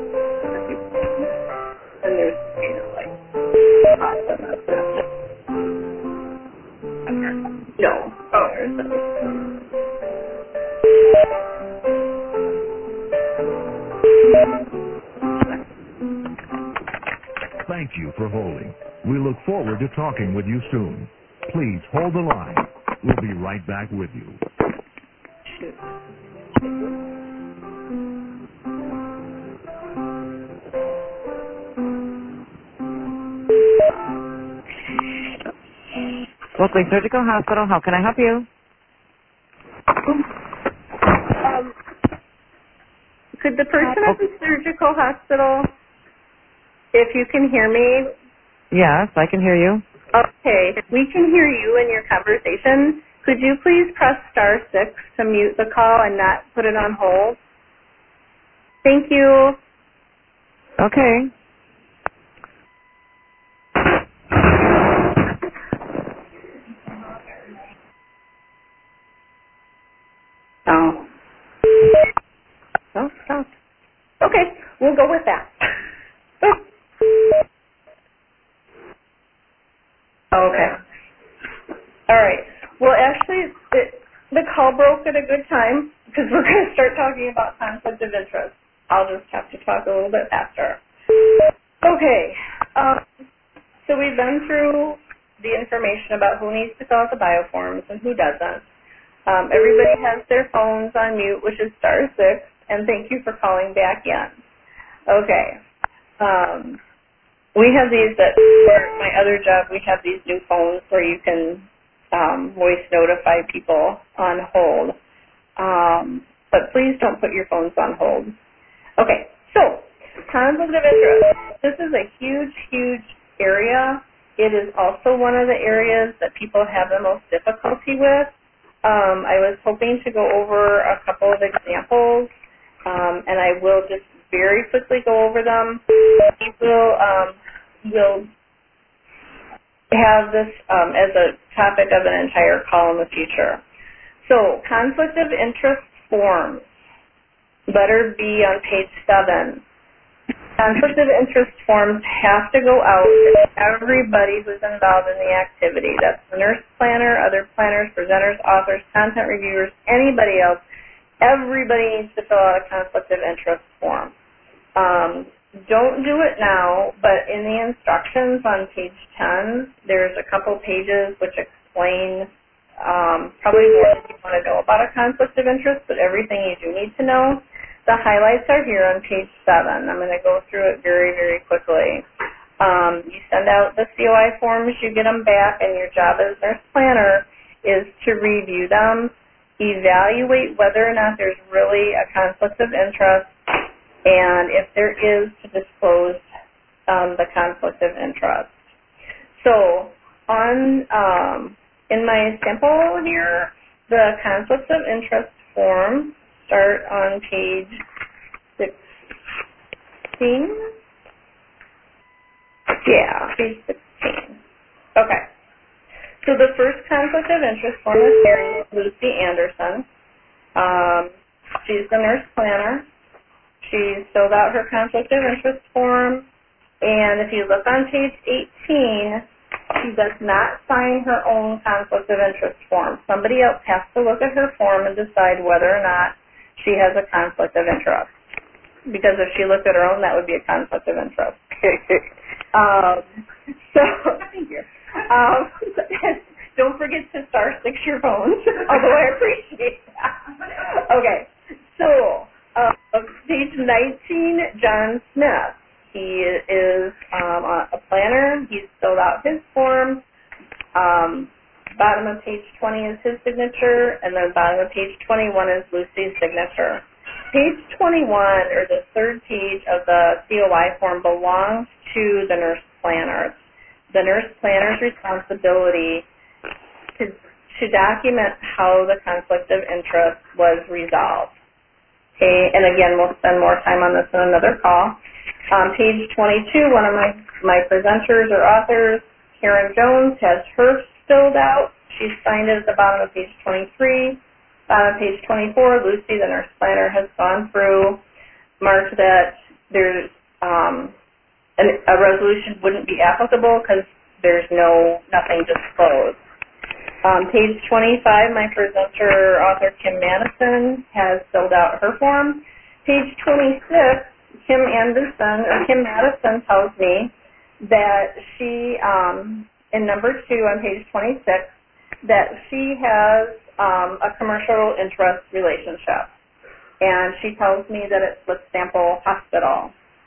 and there's, you know, like, awesome. No. Oh, there's a, Thank you for holding. We look forward to talking with you soon. Please hold the line. We'll be right back with you. shoot. Oakley Surgical Hospital, how can I help you? Um, could the person at the surgical hospital, if you can hear me, Yes, I can hear you. okay, we can hear you in your conversation. Could you please press star six to mute the call and not put it on hold? Thank you. Okay. Oh. Oh, stop. Okay, we'll go with that. Okay. All right. Well, actually, it, the call broke at a good time because we're going to start talking about conflict of interest. I'll just have to talk a little bit faster. Okay. Um, so we've been through the information about who needs to fill out the bioforms and who doesn't. Um, everybody has their phones on mute, which is star six, and thank you for calling back in. Okay. Um, we have these that, for my other job, we have these new phones where you can um, voice notify people on hold. Um, but please don't put your phones on hold. Okay, so conflict of interest. This is a huge, huge area. It is also one of the areas that people have the most difficulty with. Um, I was hoping to go over a couple of examples, um, and I will just very quickly go over them. We will, um, will have this um, as a topic of an entire call in the future. So, conflict of interest forms. Letter B on page seven. Conflict of interest forms have to go out to everybody who's involved in the activity. That's the nurse planner, other planners, presenters, authors, content reviewers, anybody else. Everybody needs to fill out a conflict of interest form. Um, don't do it now, but in the instructions on page ten, there's a couple pages which explain um, probably more than you want to know about a conflict of interest, but everything you do need to know. The highlights are here on page seven. I'm going to go through it very, very quickly. Um, you send out the C O I forms, you get them back, and your job as nurse planner is to review them, evaluate whether or not there's really a conflict of interest, and if there is, to disclose um, the conflict of interest. So on um, in my sample here, the conflict of interest form start on page sixteen. Yeah, page sixteen. Okay. So the first conflict of interest form is here, Lucy Anderson. Um, she's the nurse planner. She's filled out her conflict of interest form, and if you look on page eighteen, she does not sign her own conflict of interest form. Somebody else has to look at her form and decide whether or not she has a conflict of interest. Because if she looked at her own, that would be a conflict of interest. um, so, thank you. Um, don't forget to star six your phones, although I appreciate that. Okay, so uh, page nineteen, John Smith. He is um, a planner. He's filled out his form. Um, bottom of page twenty is his signature, and then bottom of page twenty-one is Lucy's signature. Page twenty-one, or the third page of the C O I form, belongs to the nurse planner. The nurse planner's responsibility to, to document how the conflict of interest was resolved. Okay, and again, we'll spend more time on this in another call. Um, page twenty-two, one of my, my presenters or authors, Karen Jones, has hers filled out. She's signed it at the bottom of page twenty-three. Bottom of page twenty-four, Lucy, the nurse planner, has gone through, marked that there's um, an, a resolution wouldn't be applicable because there's no nothing disclosed. Um, page twenty-five, my presenter, author Kim Madison, has filled out her form. Page twenty-six, Kim Anderson, or Kim Madison tells me that she, um, in number two on page twenty-six, that she has um, a commercial interest relationship. And she tells me that it's with Sample Hospital.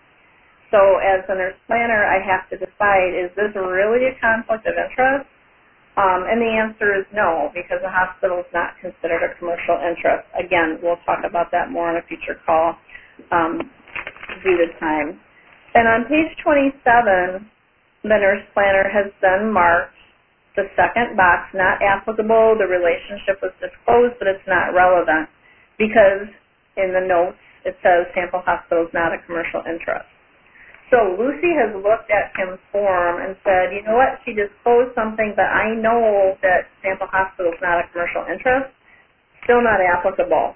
So as a nurse planner, I have to decide, is this really a conflict of interest? Um, and the answer is no, because the hospital is not considered a commercial interest. Again, we'll talk about that more on a future call um, due to time. And on page twenty-seven, the nurse planner has then marked the second box, not applicable. The relationship was disclosed, but it's not relevant because in the notes it says Sample Hospital is not a commercial interest. So Lucy has looked at Kim's form and said, you know what, she disclosed something, but I know that Sample Hospital is not a commercial interest, still not applicable.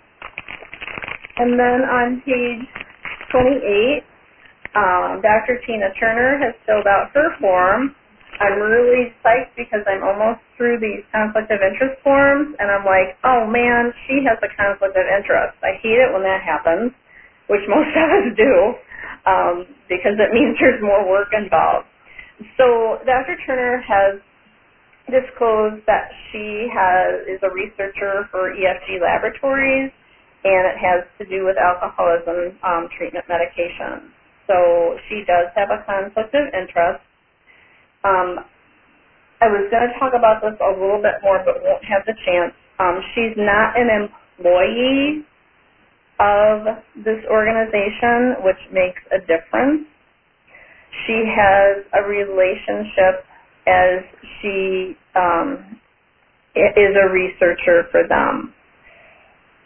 And then on page twenty-eight, um, Doctor Tina Turner has filled out her form. I'm really psyched because I'm almost through these conflict of interest forms, and I'm like, oh man, she has a conflict of interest. I hate it when that happens, which most of us do. Um, because it means there's more work involved. So Doctor Turner has disclosed that she has is a researcher for E F G Laboratories, and it has to do with alcoholism um, treatment medication. So she does have a conflict of interest. Um, I was going to talk about this a little bit more, but won't have the chance. Um, she's not an employee of this organization, which makes a difference. She has a relationship as she um, is a researcher for them.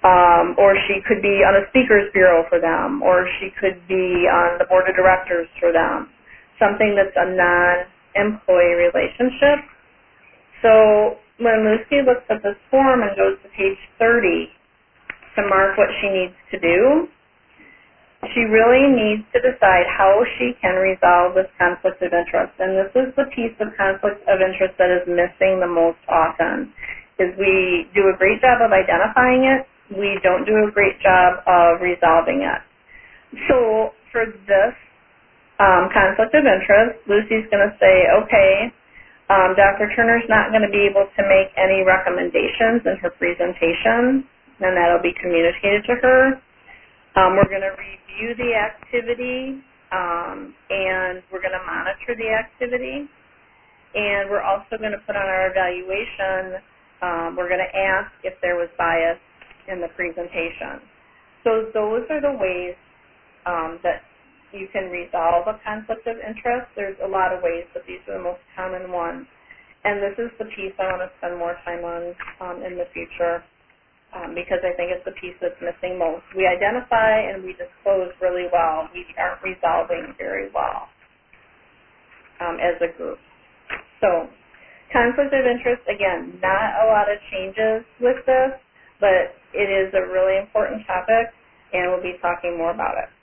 Um, or she could be on a speakers bureau for them, or she could be on the board of directors for them, something that's a non-employee relationship. So when Lucy looks at this form and goes to page thirty to mark what she needs to do, she really needs to decide how she can resolve this conflict of interest. And this is the piece of conflict of interest that is missing the most often, is we do a great job of identifying it. We don't do a great job of resolving it. So for this um, conflict of interest, Lucy's going to say, okay, um, Doctor Turner's not going to be able to make any recommendations in her presentation, and that'll be communicated to her. Um, we're going to review the activity, um, and we're going to monitor the activity, and we're also going to put on our evaluation, um, we're going to ask if there was bias in the presentation. So those are the ways um, that you can resolve a conflict of interest. There's a lot of ways, but these are the most common ones. And this is the piece I want to spend more time on um, in the future um, because I think it's the piece that's missing most. We identify and we disclose really well. We aren't resolving very well um, as a group. So conflict of interest, again, not a lot of changes with this, but it is a really important topic, and we'll be talking more about it.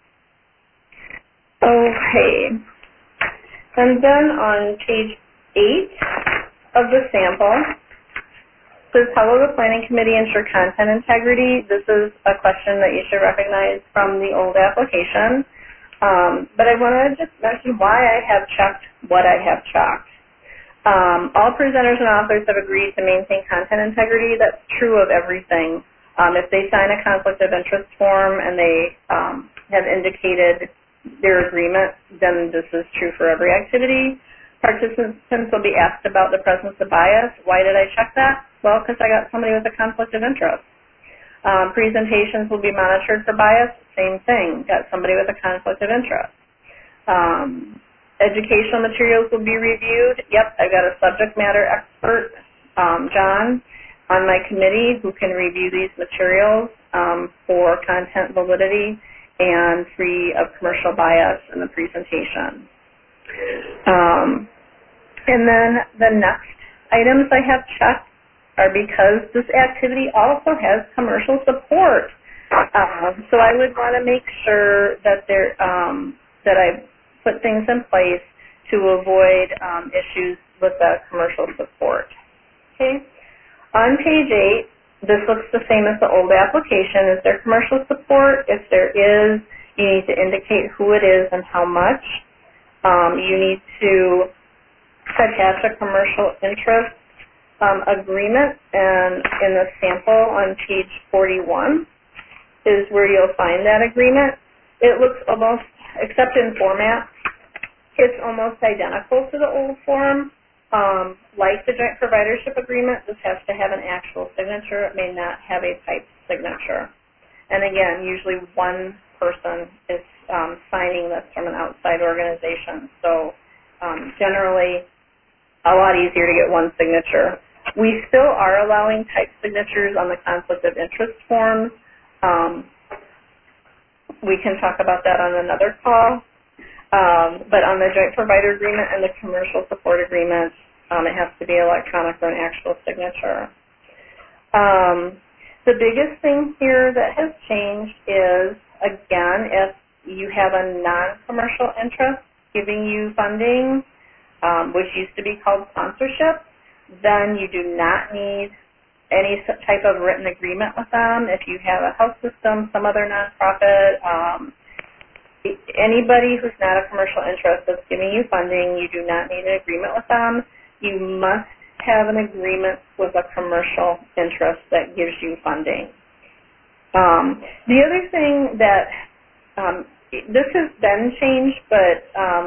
Okay. And then on page eight of the sample, it says, how will the planning committee ensure content integrity? This is a question that you should recognize from the old application. Um, but I want to just mention why I have checked what I have checked. Um, all presenters and authors have agreed to maintain content integrity. That's true of everything. Um, if they sign a conflict of interest form and they um, have indicated their agreement, then this is true for every activity. Participants will be asked about the presence of bias. Why did I check that? Well, because I got somebody with a conflict of interest. Um, presentations will be monitored for bias. Same thing. Got somebody with a conflict of interest. Um, Educational materials will be reviewed. Yep, I've got a subject matter expert, um, John, on my committee who can review these materials um, for content validity and free of commercial bias in the presentation. Um, and then the next items I have checked are because this activity also has commercial support. Uh, so I would want to make sure that there um, that I put things in place to avoid um, issues with the commercial support. Okay. On page eight, this looks the same as the old application. Is there commercial support? If there is, you need to indicate who it is and how much. Um, you need to attach a commercial interest um, agreement, and in the sample on page forty-one is where you'll find that agreement. It looks almost, except in format, it's almost identical to the old form. Um, like the joint providership agreement, this has to have an actual signature. It may not have a typed signature. And again, usually one person is um, signing this from an outside organization. So um, generally, a lot easier to get one signature. We still are allowing typed signatures on the conflict of interest forms. Um, we can talk about that on another call. Um, but on the joint provider agreement and the commercial support agreement, um, it has to be electronic or an actual signature. Um, the biggest thing here that has changed is, again, if you have a non-commercial interest giving you funding, um, which used to be called sponsorship, then you do not need any type of written agreement with them. If you have a health system, some other nonprofit, um, anybody who's not a commercial interest that's giving you funding, you do not need an agreement with them. You must have an agreement with a commercial interest that gives you funding. Um, the other thing that, um, this has been changed, but um,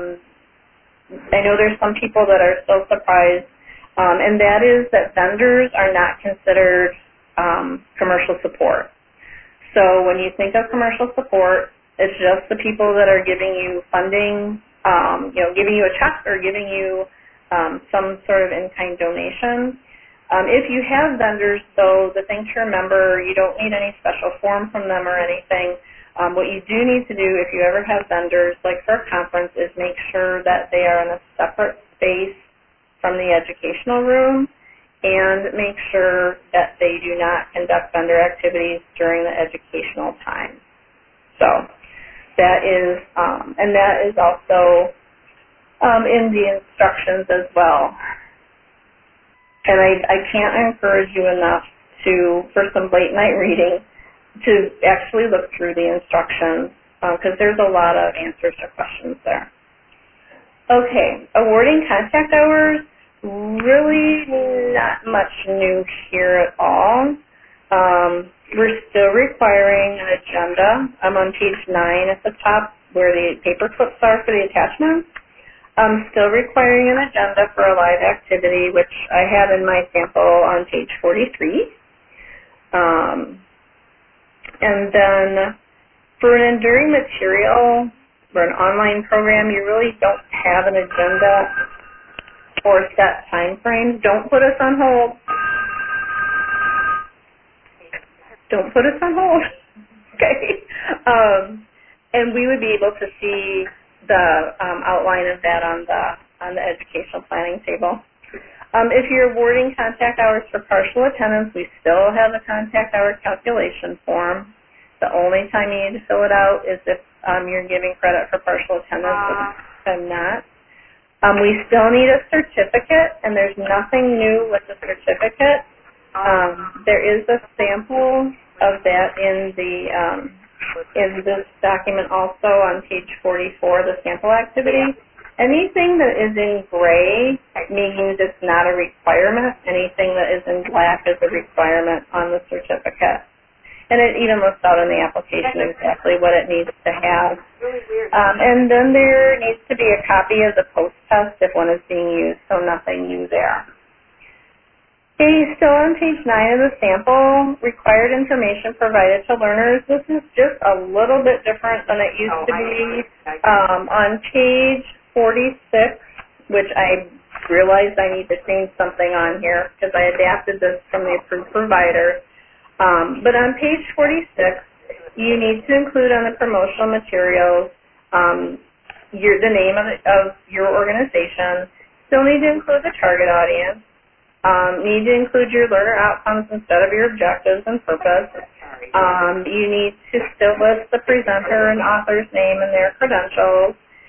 I know there's some people that are still surprised, um, and that is that vendors are not considered um, commercial support. So when you think of commercial support, it's just the people that are giving you funding, um, you know, giving you a check or giving you um, some sort of in-kind donation. Um, if you have vendors, though, the thing to remember, you don't need any special form from them or anything. Um, what you do need to do if you ever have vendors, like for a conference, is make sure that they are in a separate space from the educational room, and make sure that they do not conduct vendor activities during the educational time. So that is, um, and that is also um, in the instructions as well. And I, I can't encourage you enough to, for some late night reading, to actually look through the instructions, because uh, there's a lot of answers to questions there. Okay, awarding contact hours, really not much new here at all. Um, we're still requiring an agenda. I'm on page nine at the top where the paper clips are for the attachments. I'm still requiring an agenda for a live activity, which I have in my sample on page forty-three. Um, and then for an enduring material, for an online program, you really don't have an agenda or set time frames. Don't put us on hold. Don't put us on hold. Okay? Um, and we would be able to see the um, outline of that on the on the educational planning table. Um, if you're awarding contact hours for partial attendance, we still have a contact hour calculation form. The only time you need to fill it out is if um, you're giving credit for partial attendance, which I'm not. Um, we still need a certificate, and there's nothing new with the certificate. Um, there is a sample of that in the um, in this document also on page forty-four, the sample activity. Anything that is in gray means it's not a requirement. Anything that is in black is a requirement on the certificate. And it even lists out in the application exactly what it needs to have. Um, and then there needs to be a copy of the post-test if one is being used, so nothing new there. Okay, still on page nine of the sample, required information provided to learners. This is just a little bit different than it used to be. Um, on page forty-six, which I realized I need to change something on here because I adapted this from the approved provider. Um, but on page forty-six, you need to include on the promotional materials um, your, the name of, the, of your organization. Still need to include the target audience. Um, need to include your learner outcomes instead of your objectives and purpose. Um, you need to still list the presenter and author's name and their credentials.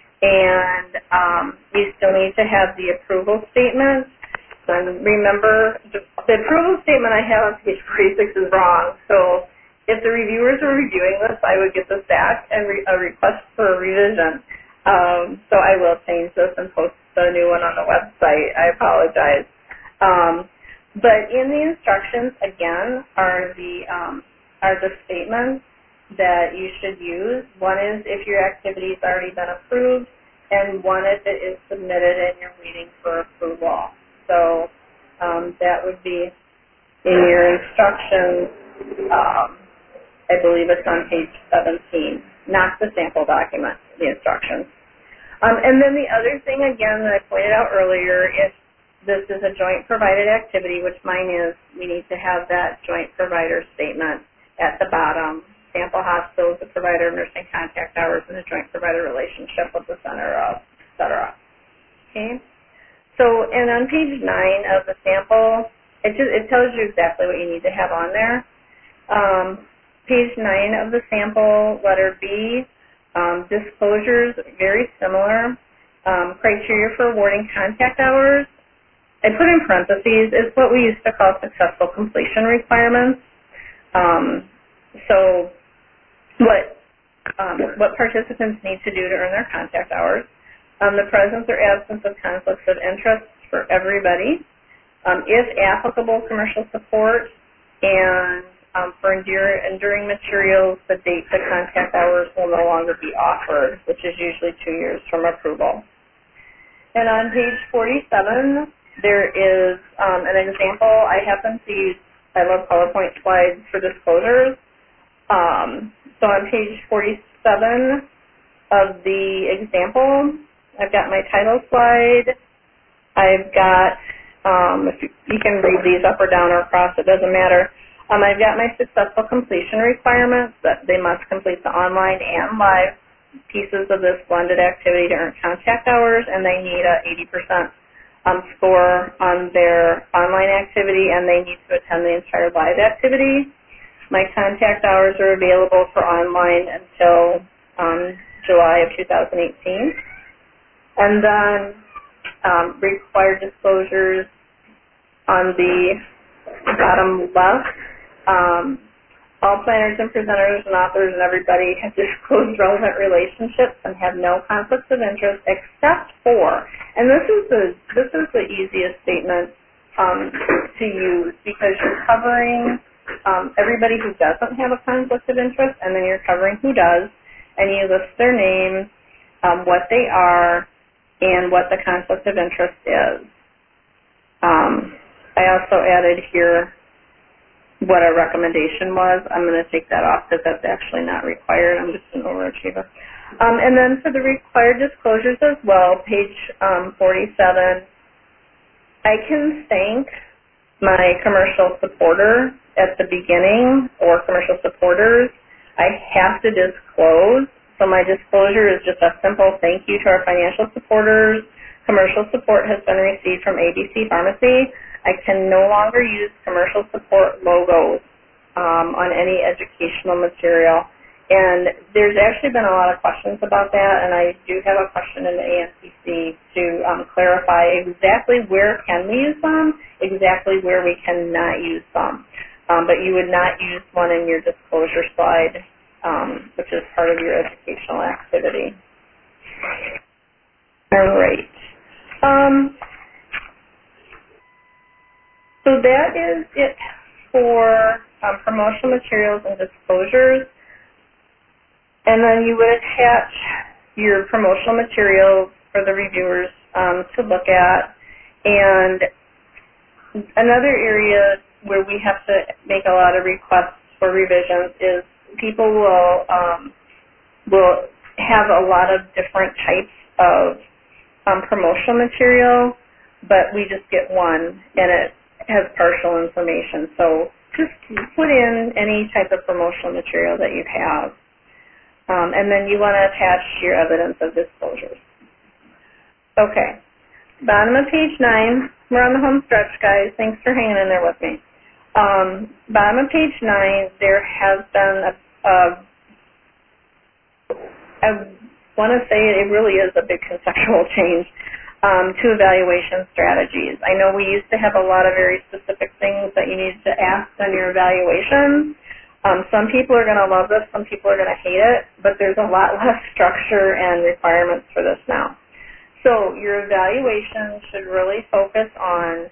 And um, you still need to have the approval statement. And remember, the, the approval statement I have on page forty-six is wrong. So if the reviewers were reviewing this, I would get this back and re a request for a revision. Um, so I will change this and post the new one on the website. I apologize. Um, but in the instructions, again, are the um, are the statements that you should use. One is if your activity's already been approved, and one if it is submitted and you're waiting for approval. So um, that would be in your instructions. Um, I believe it's on page seventeen, not the sample document, the instructions. Um, and then the other thing, again, that I pointed out earlier, if this is a joint provided activity, which mine is, we need to have that joint provider statement at the bottom. Sample hospitals, the provider of nursing contact hours, and the joint provider relationship with the center of, et cetera. Okay? So, and on page nine of the sample, it, just, it tells you exactly what you need to have on there. Um, page nine of the sample, letter B, um, disclosures, very similar. Um, criteria for awarding contact hours, I put in parentheses, is what we used to call successful completion requirements. Um, so what um, what participants need to do to earn their contact hours, um, the presence or absence of conflicts of interest for everybody, um, if applicable commercial support, and um, for endure, enduring materials, the date the contact hours will no longer be offered, which is usually two years from approval. And on page forty-seven, there is um, an example. I happen to use, I love PowerPoint slides for disclosures. Um, so on page forty-seven of the example, I've got my title slide. I've got Um, if you, you can read these up or down or across, it doesn't matter. Um, I've got my successful completion requirements that they must complete the online and live pieces of this blended activity to earn contact hours, and they need a eighty percent um, score on their online activity, and they need to attend the entire live activity. My contact hours are available for online until um, July of two thousand eighteen. And then um, required disclosures on the bottom left. Um, all planners and presenters and authors and everybody have disclosed relevant relationships and have no conflicts of interest except for, and this is the this is the easiest statement um, to use because you're covering um, everybody who doesn't have a conflict of interest, and then you're covering who does, and you list their names, um, what they are, and what the conflict of interest is. Um, I also added here what our recommendation was. I'm going to take that off because that's actually not required. I'm just an overachiever. Um, and then for the required disclosures as well, page um, forty-seven, I can thank my commercial supporter at the beginning or commercial supporters. I have to disclose. So my disclosure is just a simple thank you to our financial supporters. Commercial support has been received from A B C Pharmacy. I can no longer use commercial support logos um, on any educational material. And there's actually been a lot of questions about that, and I do have a question in the A N C C to um, clarify exactly where can we use them, exactly where we cannot use them. Um, but you would not use one in your disclosure slide, um, which is part of your educational activity. All right. Um, so that is it for um, promotional materials and disclosures. And then you would attach your promotional materials for the reviewers um, to look at. And another area where we have to make a lot of requests for revisions is people will um, will have a lot of different types of um, promotional material, but we just get one, and it has partial information. So just put in any type of promotional material that you have. Um, and then you want to attach your evidence of disclosures. Okay. Bottom of page nine. We're on the home stretch, guys. Thanks for hanging in there with me. Um, bottom of page nine, there has been a, a I want to say it really is a big conceptual change um, to evaluation strategies. I know we used to have a lot of very specific things that you needed to ask on your evaluations. Um, some people are going to love this, some people are going to hate it, but there's a lot less structure and requirements for this now. So your evaluation should really focus on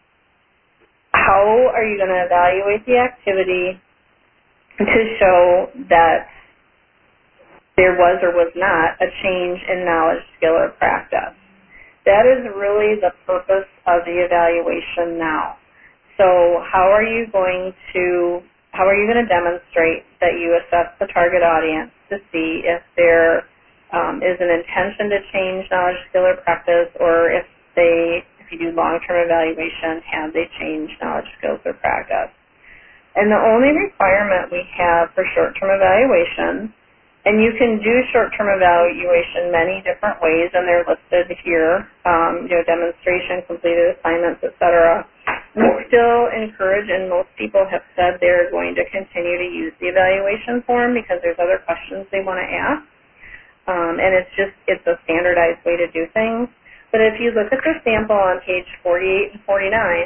how are you going to evaluate the activity to show that there was or was not a change in knowledge, skill, or practice. That is really the purpose of the evaluation now. So how are you going to How are you going to demonstrate that you assess the target audience to see if there um, is an intention to change knowledge, skill, or practice, or if they, if you do long-term evaluation, have they changed knowledge, skills, or practice? And the only requirement we have for short-term evaluation, and you can do short-term evaluation many different ways, and they're listed here, um, you know, demonstration, completed assignments, et cetera. We still encourage, and most people have said they're going to continue to use the evaluation form because there's other questions they want to ask. Um, and it's just, it's a standardized way to do things. But if you look at the sample on page forty-eight and forty-nine,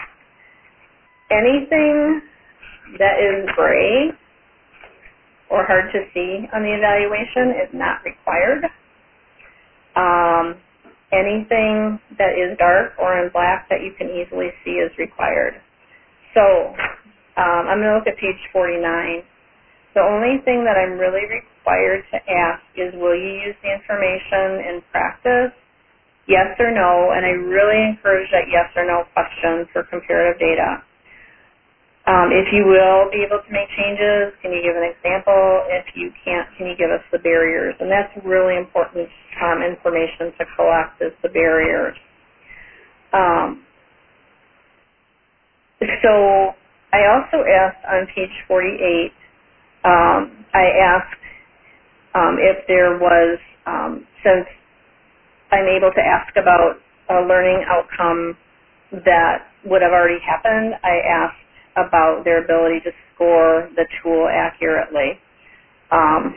anything that is gray or hard to see on the evaluation is not required. Um, anything that is dark or in black that you can easily see is required. So um, I'm going to look at page forty-nine. The only thing that I'm really required to ask is, will you use the information in practice? Yes or no, and I really encourage that yes or no question for comparative data. Um, if you will be able to make changes, can you give an example? If you can't, can you give us the barriers? And that's really important um, information to collect is the barriers. Um, so I also asked on page forty-eight, um, I asked um, if there was, um, since I'm able to ask about a learning outcome that would have already happened, I asked about their ability to score the tool accurately. Um,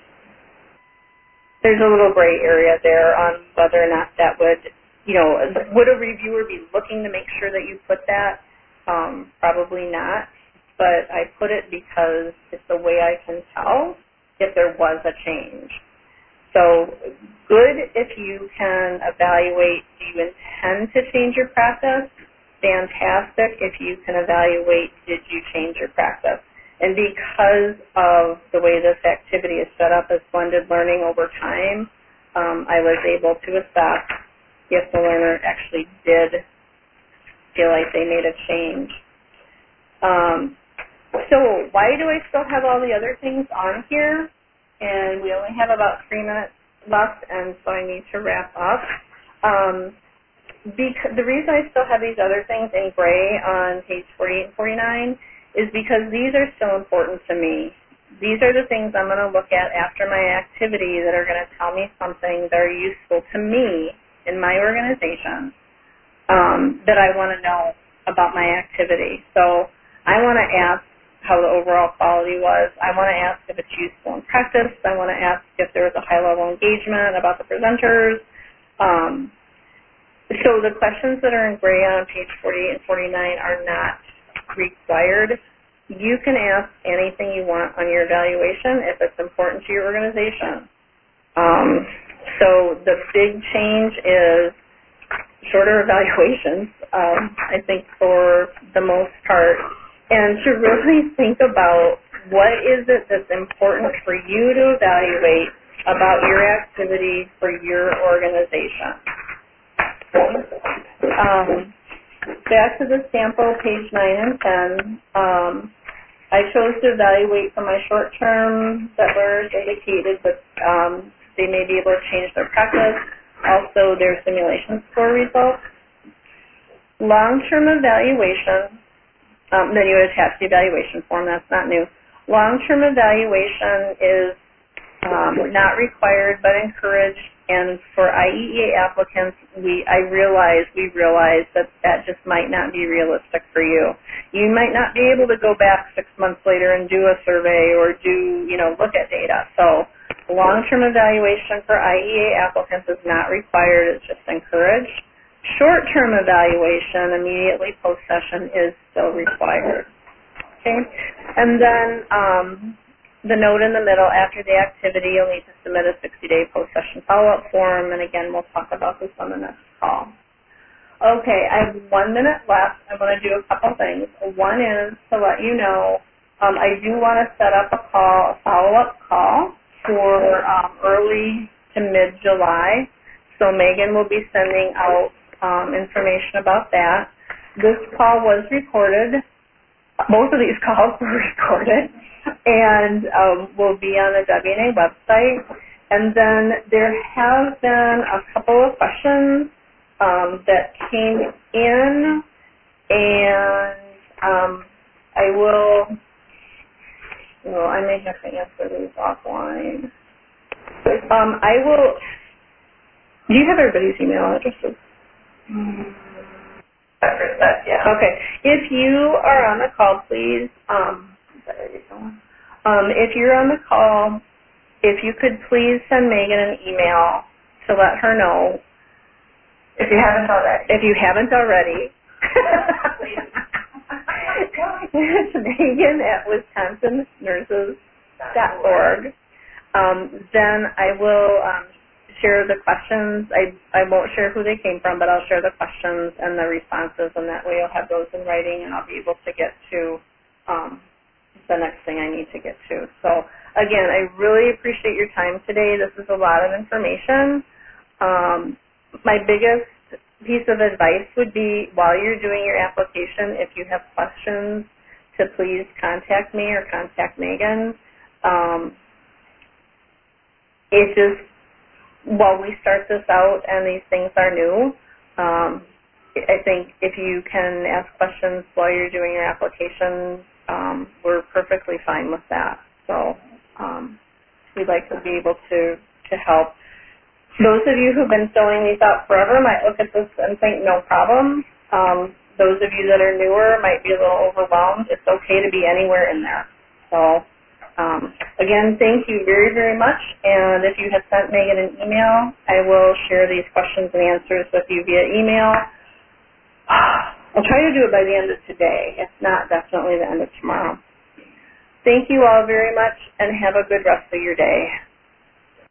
there's a little gray area there on whether or not that would, you know, would a reviewer be looking to make sure that you put that? Um, probably not, but I put it because it's the way I can tell if there was a change. So good if you can evaluate, do you intend to change your practice? Fantastic if you can evaluate, did you change your practice? And because of the way this activity is set up as blended learning over time, um, I was able to assess if the learner actually did feel like they made a change. Um, so why do I still have all the other things on here? And we only have about three minutes left, and so I need to wrap up. Um, because, the reason I still have these other things in gray on page forty-eight and forty-nine is because these are still important to me. These are the things I'm going to look at after my activity that are going to tell me something that are useful to me in my organization um, that I want to know about my activity. So I want to ask how the overall quality was. I want to ask if it's useful in practice. I want to ask if there was a high-level engagement about the presenters. Um, so the questions that are in gray on page forty-eight and forty-nine are not required. You can ask anything you want on your evaluation if it's important to your organization. Um, so the big change is shorter evaluations, um, I think, for the most part, and to really think about what is it that's important for you to evaluate about your activity for your organization. Um, back to the sample, page nine and ten. Um, I chose to evaluate for my short-term that learners indicated that um, they may be able to change their practice, also their simulation score results. Long-term evaluation, um, then you would attach the evaluation form, that's not new. Long-term evaluation is um, not required but encouraged, and for I E E A applicants, we I realize, we realize that that just might not be realistic for you. You might not be able to go back six months later and do a survey or do, you know, look at data. So long-term evaluation for I E E A applicants is not required, it's just encouraged. Short-term evaluation immediately post-session is still required. Okay? And then um, the note in the middle, after the activity, you'll need to submit a sixty-day post-session follow-up form, and again, we'll talk about this on the next call. Okay, I have one minute left. I'm going to do a couple things. One is to let you know um, I do want to set up a call, a follow-up call for um, early to mid-July. So Megan will be sending out um, information about that. This call was recorded. Both of these calls were recorded and um, will be on the W N A website. And then there have been a couple of questions um, that came in, and um, I will, well, I may have to answer these offline. Um, I will, do you have everybody's email addresses? Mm-hmm. That, yeah. Okay. If you are on the call, please, um, um, if you're on the call, if you could please send Megan an email to let her know. If you haven't already. If you haven't already. It's Megan at wisconsin nurses dot org. Um, then I will um, share the questions. I, I won't share who they came from, but I'll share the questions and the responses, and that way I'll have those in writing, and I'll be able to get to um, the next thing I need to get to. So, again, I really appreciate your time today. This is a lot of information. Um, my biggest piece of advice would be, while you're doing your application, if you have questions, to please contact me or contact Megan. Um, it just, while we start this out and these things are new, um, I think if you can ask questions while you're doing your application, um, we're perfectly fine with that. So um, we'd like to be able to, to help. Those of you who've been filling these out forever might look at this and think no problem. Um, those of you that are newer might be a little overwhelmed. It's okay to be anywhere in there. So um, again, thank you very, very much. And if you have sent Megan an email, I will share these questions and answers with you via email. I'll try to do it by the end of today. If not, definitely the end of tomorrow. Thank you all very much, and have a good rest of your day.